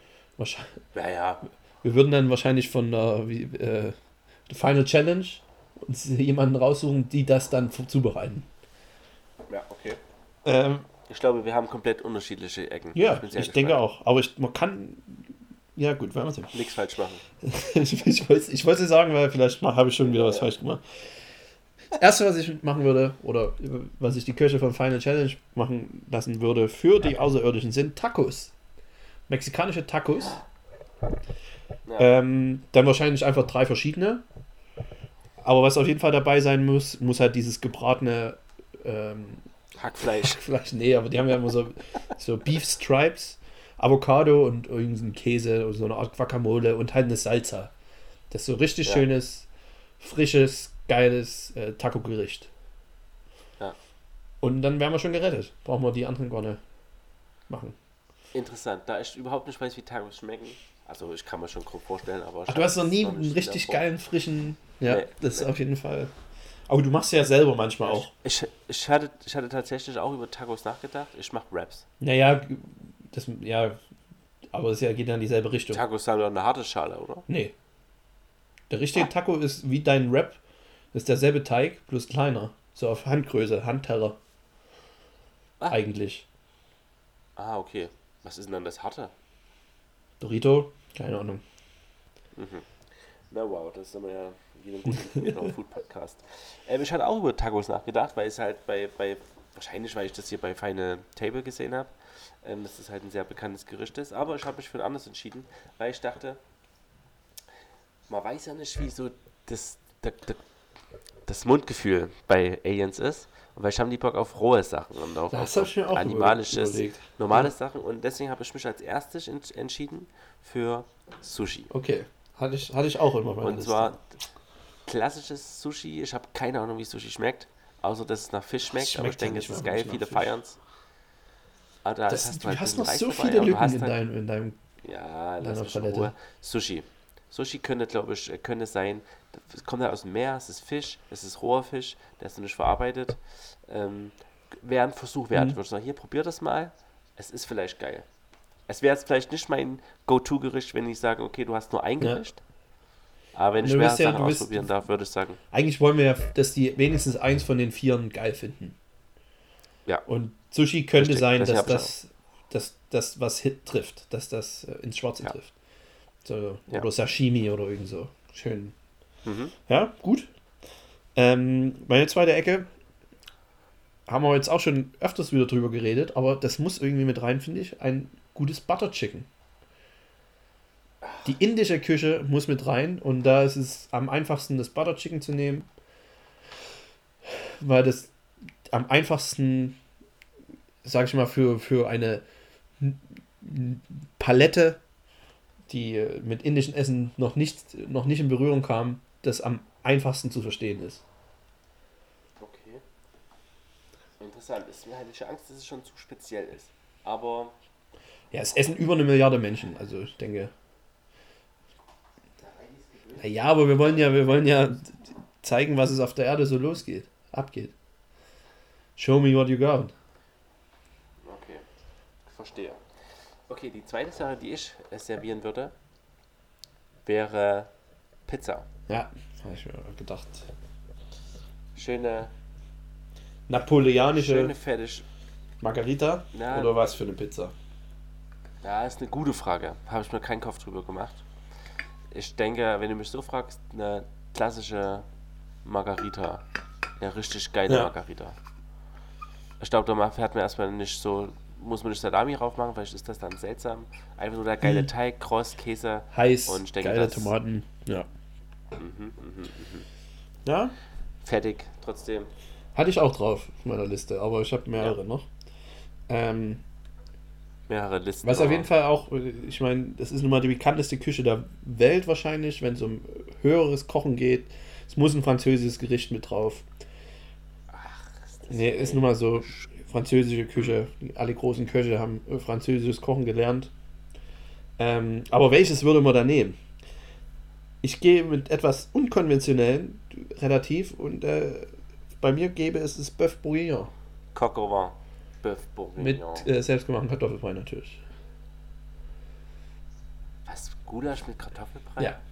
wir würden dann wahrscheinlich von der Final Challenge uns jemanden raussuchen, die das dann zubereiten. Ja, okay. Ich glaube, wir haben komplett unterschiedliche Ecken. Ja, bin sehr ich denke gespannt. auch. Aber man kann. Ja, gut, werden wir sehen. Nichts falsch machen. Ich wollte es sagen, weil vielleicht habe ich schon wieder was falsch gemacht. Das erste, was ich machen würde, oder was ich die Köche von Final Challenge machen lassen würde für die Außerirdischen, sind Tacos. Mexikanische Tacos. Ja. Dann wahrscheinlich einfach 3 verschiedene. Aber was auf jeden Fall dabei sein muss halt dieses gebratene Hackfleisch. Vielleicht, nee, aber die haben ja immer so Beef Stripes, Avocado und irgendeinen Käse oder so eine Art Guacamole und halt eine Salsa. Das ist so richtig schönes, frisches, geiles Taco-Gericht. Ja. Und dann wären wir schon gerettet. Brauchen wir die anderen gar nicht machen. Interessant, da ich überhaupt nicht weiß, wie Tacos schmecken. Also ich kann mir schon grob vorstellen, aber... Ach, du hast noch nie noch einen nicht richtig davor. geilen, frischen... Ja, Nee, das ist nee. auf jeden Fall... Aber du machst ja selber manchmal auch. Ich hatte tatsächlich auch über Tacos nachgedacht. Ich mache Wraps. Naja, aber es geht ja in dieselbe Richtung. Tacos haben doch eine harte Schale, oder? Nee. Der richtige Taco ist wie dein Wrap. Das ist derselbe Teig, bloß kleiner. So auf Handgröße, Handteller. Ah. Eigentlich. Ah, okay. Was ist denn dann das harte? Dorito? Keine Ahnung. Na wow, das ist immer ja wieder ein guter Food-Podcast. Ich hatte auch über Tacos nachgedacht, weil es halt wahrscheinlich, weil ich das hier bei Final Table gesehen habe, dass das halt ein sehr bekanntes Gericht ist. Aber ich habe mich für ein anderes entschieden, weil ich dachte, man weiß ja nicht, wie so das Mundgefühl bei Aliens ist. Und vielleicht haben die Bock auf rohe Sachen und auf hab ich mir auch animalisches, überlegt. normales Sachen. Und deswegen habe ich mich als erstes entschieden für Sushi. Okay. Hatte ich auch immer meine Und Liste. zwar klassisches Sushi. Ich habe keine Ahnung, wie Sushi schmeckt. Außer, dass es nach Fisch schmeckt. Aber ich schmeckt ja denke, nicht es ist mal geil. wirklich Viele nach Fisch. feiern es. Aber da Du halt hast ein noch Reis so dabei, viele aber du Lücken hast in halt, deinem ja, in lass deiner mich in Palette. Ruhe. Sushi. Sushi könnte sein, es kommt ja aus dem Meer, es ist Fisch, es ist roher Fisch, der ist noch nicht verarbeitet. Wäre ein Versuch wert. Ich würde sagen, hier, probier das mal. Es ist vielleicht geil. Es wäre jetzt vielleicht nicht mein Go-To-Gericht, wenn ich sage, okay, du hast nur ein Ja. Gericht. Aber wenn ich Du mehrere bist ja- Sachen du bist- ausprobieren darf, würde ich sagen, Eigentlich wollen wir ja, dass die wenigstens eins von den 4 geil finden. ja. Und Sushi könnte Richtig, sein, deswegen dass hab das was Hit trifft, dass das ins Schwarze Ja. trifft. So, Ja. oder Sashimi oder irgend so. Schön. Mhm. Ja, gut. Meine zweite Ecke haben wir jetzt auch schon öfters wieder drüber geredet, aber das muss irgendwie mit rein, finde ich. Ein gutes Butter Chicken. Die indische Küche muss mit rein und da ist es am einfachsten, das Butter Chicken zu nehmen, weil das am einfachsten, sag ich mal, für eine Palette, die mit indischem Essen noch nicht in Berührung kam, das am einfachsten zu verstehen ist. Okay. Interessant. Mir hatte ich Angst, dass es schon zu speziell ist. Aber Ja, es essen über 1 Milliarde Menschen, also ich denke. Ja, aber wir wollen ja zeigen, was es auf der Erde so abgeht. Show me what you got. okay, verstehe. Okay, die zweite Sache, die ich servieren würde, wäre Pizza. Ja, habe ich mir gedacht. Schöne Napoleonische fertig. Margarita Ja. oder was für eine Pizza? Ja, ist eine gute Frage. Habe ich mir keinen Kopf drüber gemacht. Ich denke, wenn du mich so fragst, eine klassische Margarita. Eine richtig geile Ja. Margarita. Ich glaube, da fährt man erstmal nicht so, muss man nicht Salami drauf machen, vielleicht ist das dann seltsam. Einfach nur der geile Teig, Kross, Käse. Heiß, Und ich denke, geile das- Tomaten. Ja. Ja, Fertig, trotzdem. hatte ich auch drauf auf meiner Liste, aber ich habe mehrere noch. Mehrere Listen. Was auf aber- jeden Fall auch, ich meine, das ist nun mal die bekannteste Küche der Welt wahrscheinlich, wenn es um höheres Kochen geht. Es muss ein französisches Gericht mit drauf. Nee, ist nun mal so, französische Küche. Alle großen Köche haben französisches Kochen gelernt. Aber welches würde man da nehmen? Ich gehe mit etwas unkonventionellen, relativ, und bei mir gäbe es das Bœuf Bourguignon. Coq au vin. Bœuf Mit Bourguignon. selbstgemachtem Kartoffelbrei natürlich. Was? Gulasch mit Kartoffelbrei? Ja.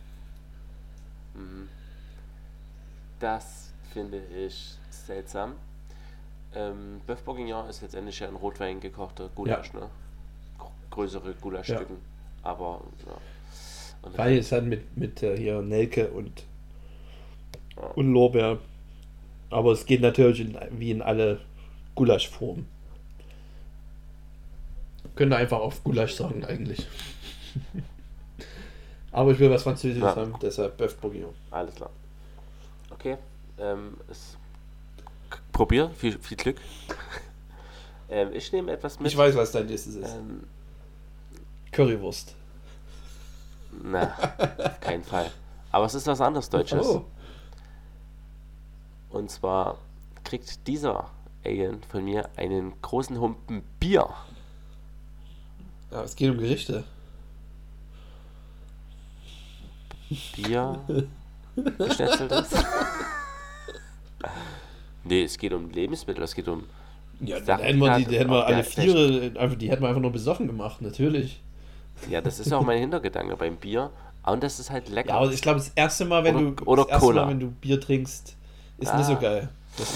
Das finde ich seltsam. Bœuf Bourguignon ist letztendlich ja ein Rotwein gekochter Gulasch, ne? Größere Gulaschstücken. Ja. Aber, ja. Und Weil es halt mit hier Nelke und Lorbeer. Aber es geht natürlich wie in alle Gulaschformen. Könnte einfach auf Gulasch sagen eigentlich. Aber ich will was Französisches haben, deshalb Bœuf Bourguignon. Alles klar. Okay. Probier, viel Glück. Ich nehme etwas mit. Ich weiß, was dein nächstes ist. Currywurst. Na, auf keinen Fall. Aber es ist was anderes Deutsches. Oh. Und zwar kriegt dieser Alien von mir einen großen Humpen Bier. Ja, es geht um Gerichte. Bier? Geschnetzeltes? Nee, es geht um Lebensmittel, es geht um... Ja, dann hätten wir alle vier, die hätten wir einfach nur besoffen gemacht, natürlich. Ja, das ist ja auch mein Hintergedanke beim Bier. Und das ist halt lecker. Ja, aber ich glaube, das erste Mal, wenn du Bier trinkst, ist nicht so geil.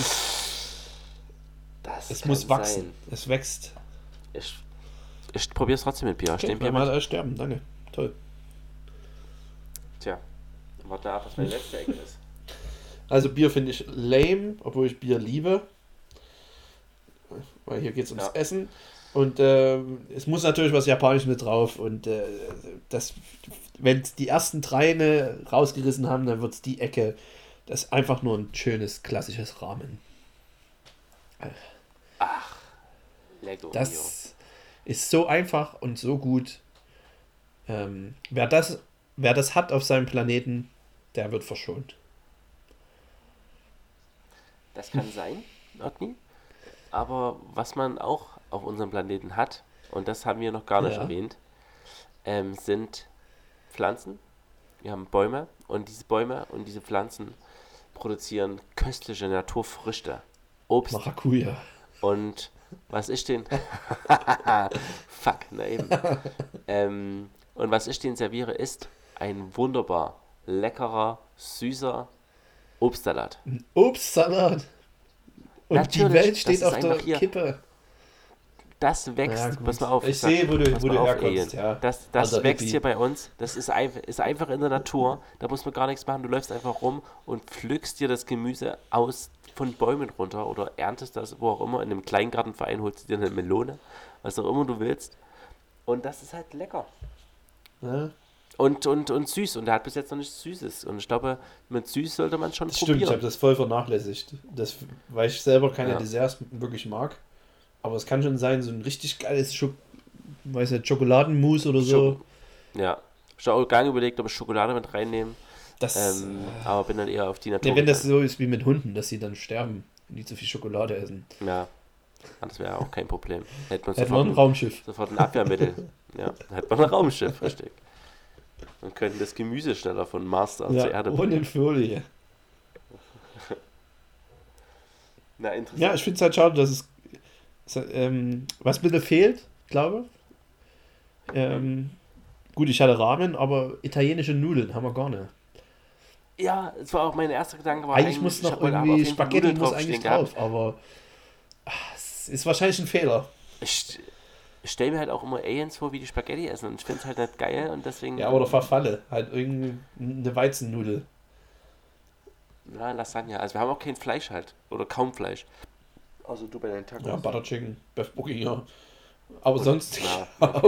Es muss wachsen. Sein. Es wächst. Ich probiere es trotzdem mit Bier. Okay, Bier mal sterben, danke. Toll. Tja, warte ab, was meine letzte Ecke ist. Also Bier finde ich lame, obwohl ich Bier liebe. Weil hier geht es ums Essen. Und es muss natürlich was Japanisches mit drauf. Und wenn die ersten 3 rausgerissen haben, dann wird es die Ecke. Das ist einfach nur ein schönes, klassisches Ramen. Ach, Lego. Das ist so einfach und so gut. Wer das hat auf seinem Planeten, der wird verschont. Das kann sein, Otni. Aber was man auch auf unserem Planeten hat, und das haben wir noch gar nicht erwähnt, sind Pflanzen. Wir haben Bäume und diese Bäume und diese Pflanzen produzieren köstliche Naturfrüchte. Obst. Maracuja. Und was ich den... Fuck, na eben. Und was ich denen serviere, ist ein wunderbar leckerer, süßer Obstsalat. Ein Obstsalat? Und natürlich, die Welt steht auf der Kippe. Das wächst, pass mal auf. Ich sehe, wo du herkommst. Ja. Das wächst hier bei uns. Das ist einfach in der Natur. Da muss man gar nichts machen. Du läufst einfach rum und pflückst dir das Gemüse aus von Bäumen runter oder erntest das, wo auch immer. In einem Kleingartenverein holst du dir eine Melone, was auch immer du willst. Und das ist halt lecker. Ja. Und süß. Und der hat bis jetzt noch nichts Süßes. Und ich glaube, mit süß sollte man schon probieren. Stimmt, ich habe das voll vernachlässigt. Weil ich selber keine Desserts wirklich mag. Aber es kann schon sein, so ein richtig geiles Schokoladenmousse oder so. Ja. Ich habe auch gar nicht überlegt, ob ich Schokolade mit reinnehme. Aber bin dann eher auf die Natur. Wenn das so ist wie mit Hunden, dass sie dann sterben und nicht so viel Schokolade essen. Ja. Das wäre auch kein Problem. Hätte man ein Raumschiff. Sofort ein Abwehrmittel. Ja, hätte man ein Raumschiff, richtig. Und könnten das Gemüse schneller von Mars zur Erde bringen. Ohne Folie. Na, interessant. Ja, ich finde es halt schade, dass es was bitte fehlt, glaube ich. Gut, ich hatte Ramen, aber italienische Nudeln haben wir gar nicht. Ja, es war auch mein erster Gedanke. Eigentlich muss noch irgendwie Spaghetti muss eigentlich drauf, aber es ist wahrscheinlich ein Fehler. Ich stelle mir halt auch immer Aliens vor, wie die Spaghetti essen und ich finde es halt nicht geil und deswegen... Ja, oder verfalle. Halt irgendwie eine Weizennudel. Na, Lasagne. Also wir haben auch kein Fleisch halt. Oder kaum Fleisch. Also du bei deinen Tacos. Ja, Butter Chicken, Bœuf Bourguignon. Aber und, sonst... Ja.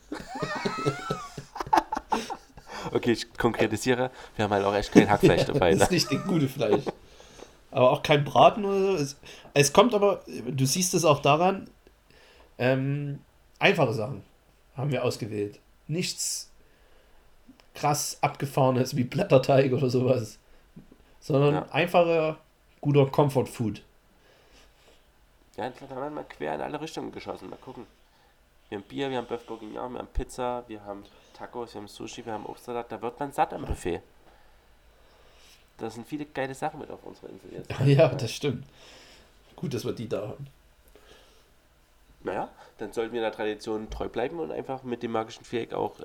Okay, ich konkretisiere. Wir haben halt auch echt kein Hackfleisch dabei. Das ist nicht das gute Fleisch. Aber auch kein Braten oder so. Es kommt aber, du siehst es auch daran, einfache Sachen haben wir ausgewählt. Nichts krass Abgefahrenes wie Blätterteig oder sowas. Sondern einfacher, guter Comfort Food. Ja, da haben wir mal quer in alle Richtungen geschossen. Mal gucken. Wir haben Bier, wir haben Bœuf Bourguignon, wir haben Pizza, wir haben Tacos, wir haben Sushi, wir haben Obstsalat. Da wird man satt am Buffet. Da sind viele geile Sachen mit auf unserer Insel jetzt. Ja, das stimmt. Gut, dass wir die da haben. Naja, dann sollten wir der Tradition treu bleiben und einfach mit dem magischen Viereck auch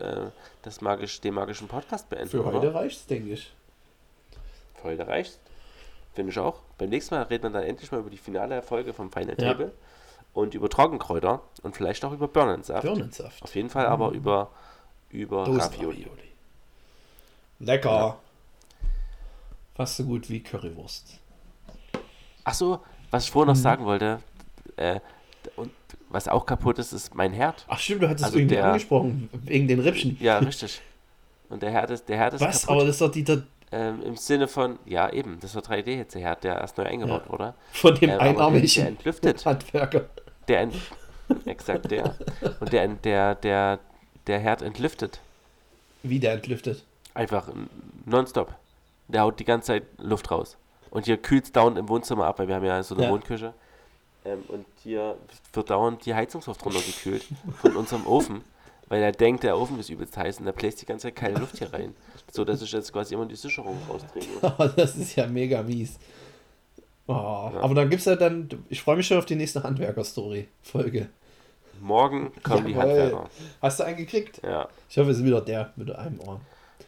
den magischen Podcast beenden. Für heute reicht's, denke ich. Für heute reicht's. Finde ich auch. Beim nächsten Mal reden wir dann endlich mal über die finale Folge vom Final Ja. Table und über Trockenkräuter und vielleicht auch über Birnensaft. Birnensaft. Auf jeden Fall aber über Ravioli. Dosenravioli. Lecker. Ja. Fast so gut wie Currywurst. Achso, was ich vorhin noch sagen wollte, und was auch kaputt ist, ist mein Herd. Ach stimmt, du hattest Also irgendwie der- angesprochen, wegen den Rippchen. Ja, richtig. Und der Herd ist Was? kaputt. Aber das ist doch der Im Sinne von, ja eben, das war 3D-Hitzeherd, der erst neu eingebaut Ja. wurde. von dem Aber der einarmigen entlüftet. Handwerker. Exakt der. Und der Herd entlüftet. Wie der entlüftet. Einfach nonstop. Der haut die ganze Zeit Luft raus. Und hier kühlt es dauernd im Wohnzimmer ab, weil wir haben ja so eine Ja. Wohnküche. Und hier wird dauernd die Heizungsluft runtergekühlt von unserem Ofen, weil er denkt, der Ofen ist übelst heiß und der bläst die ganze Zeit kalte Luft hier rein. So dass ich jetzt quasi immer die Sicherung rausdrehen muss. Das ist ja mega mies. Oh, Aber dann gibt's ja dann, ich freue mich schon auf die nächste Handwerker-Story-Folge. Morgen kommen die Jawohl. Handwerker. Hast du einen gekriegt? Ja. Ich hoffe, es ist wieder der mit einem Ohr.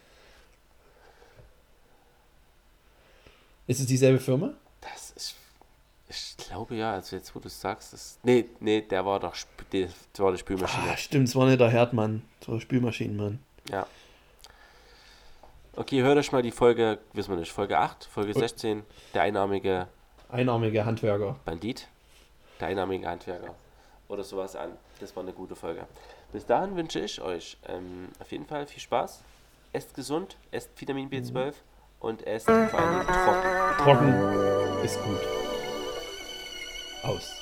Ist es dieselbe Firma? Das ist. Ich glaube ja, also jetzt wo du es sagst, nee, der war doch das war die Spülmaschine. Ah, stimmt, es war nicht der Herdmann, es war der Spülmaschinenmann. Ja. Okay, hört euch mal die Folge, wissen wir nicht, Folge 8, Folge 16, der einarmige Einarmige Handwerker. Bandit, der einarmige Handwerker oder sowas an. Das war eine gute Folge. Bis dahin wünsche ich euch auf jeden Fall viel Spaß. Esst gesund, esst Vitamin B12 und esst vor allem trocken. Trocken ist gut. Aus.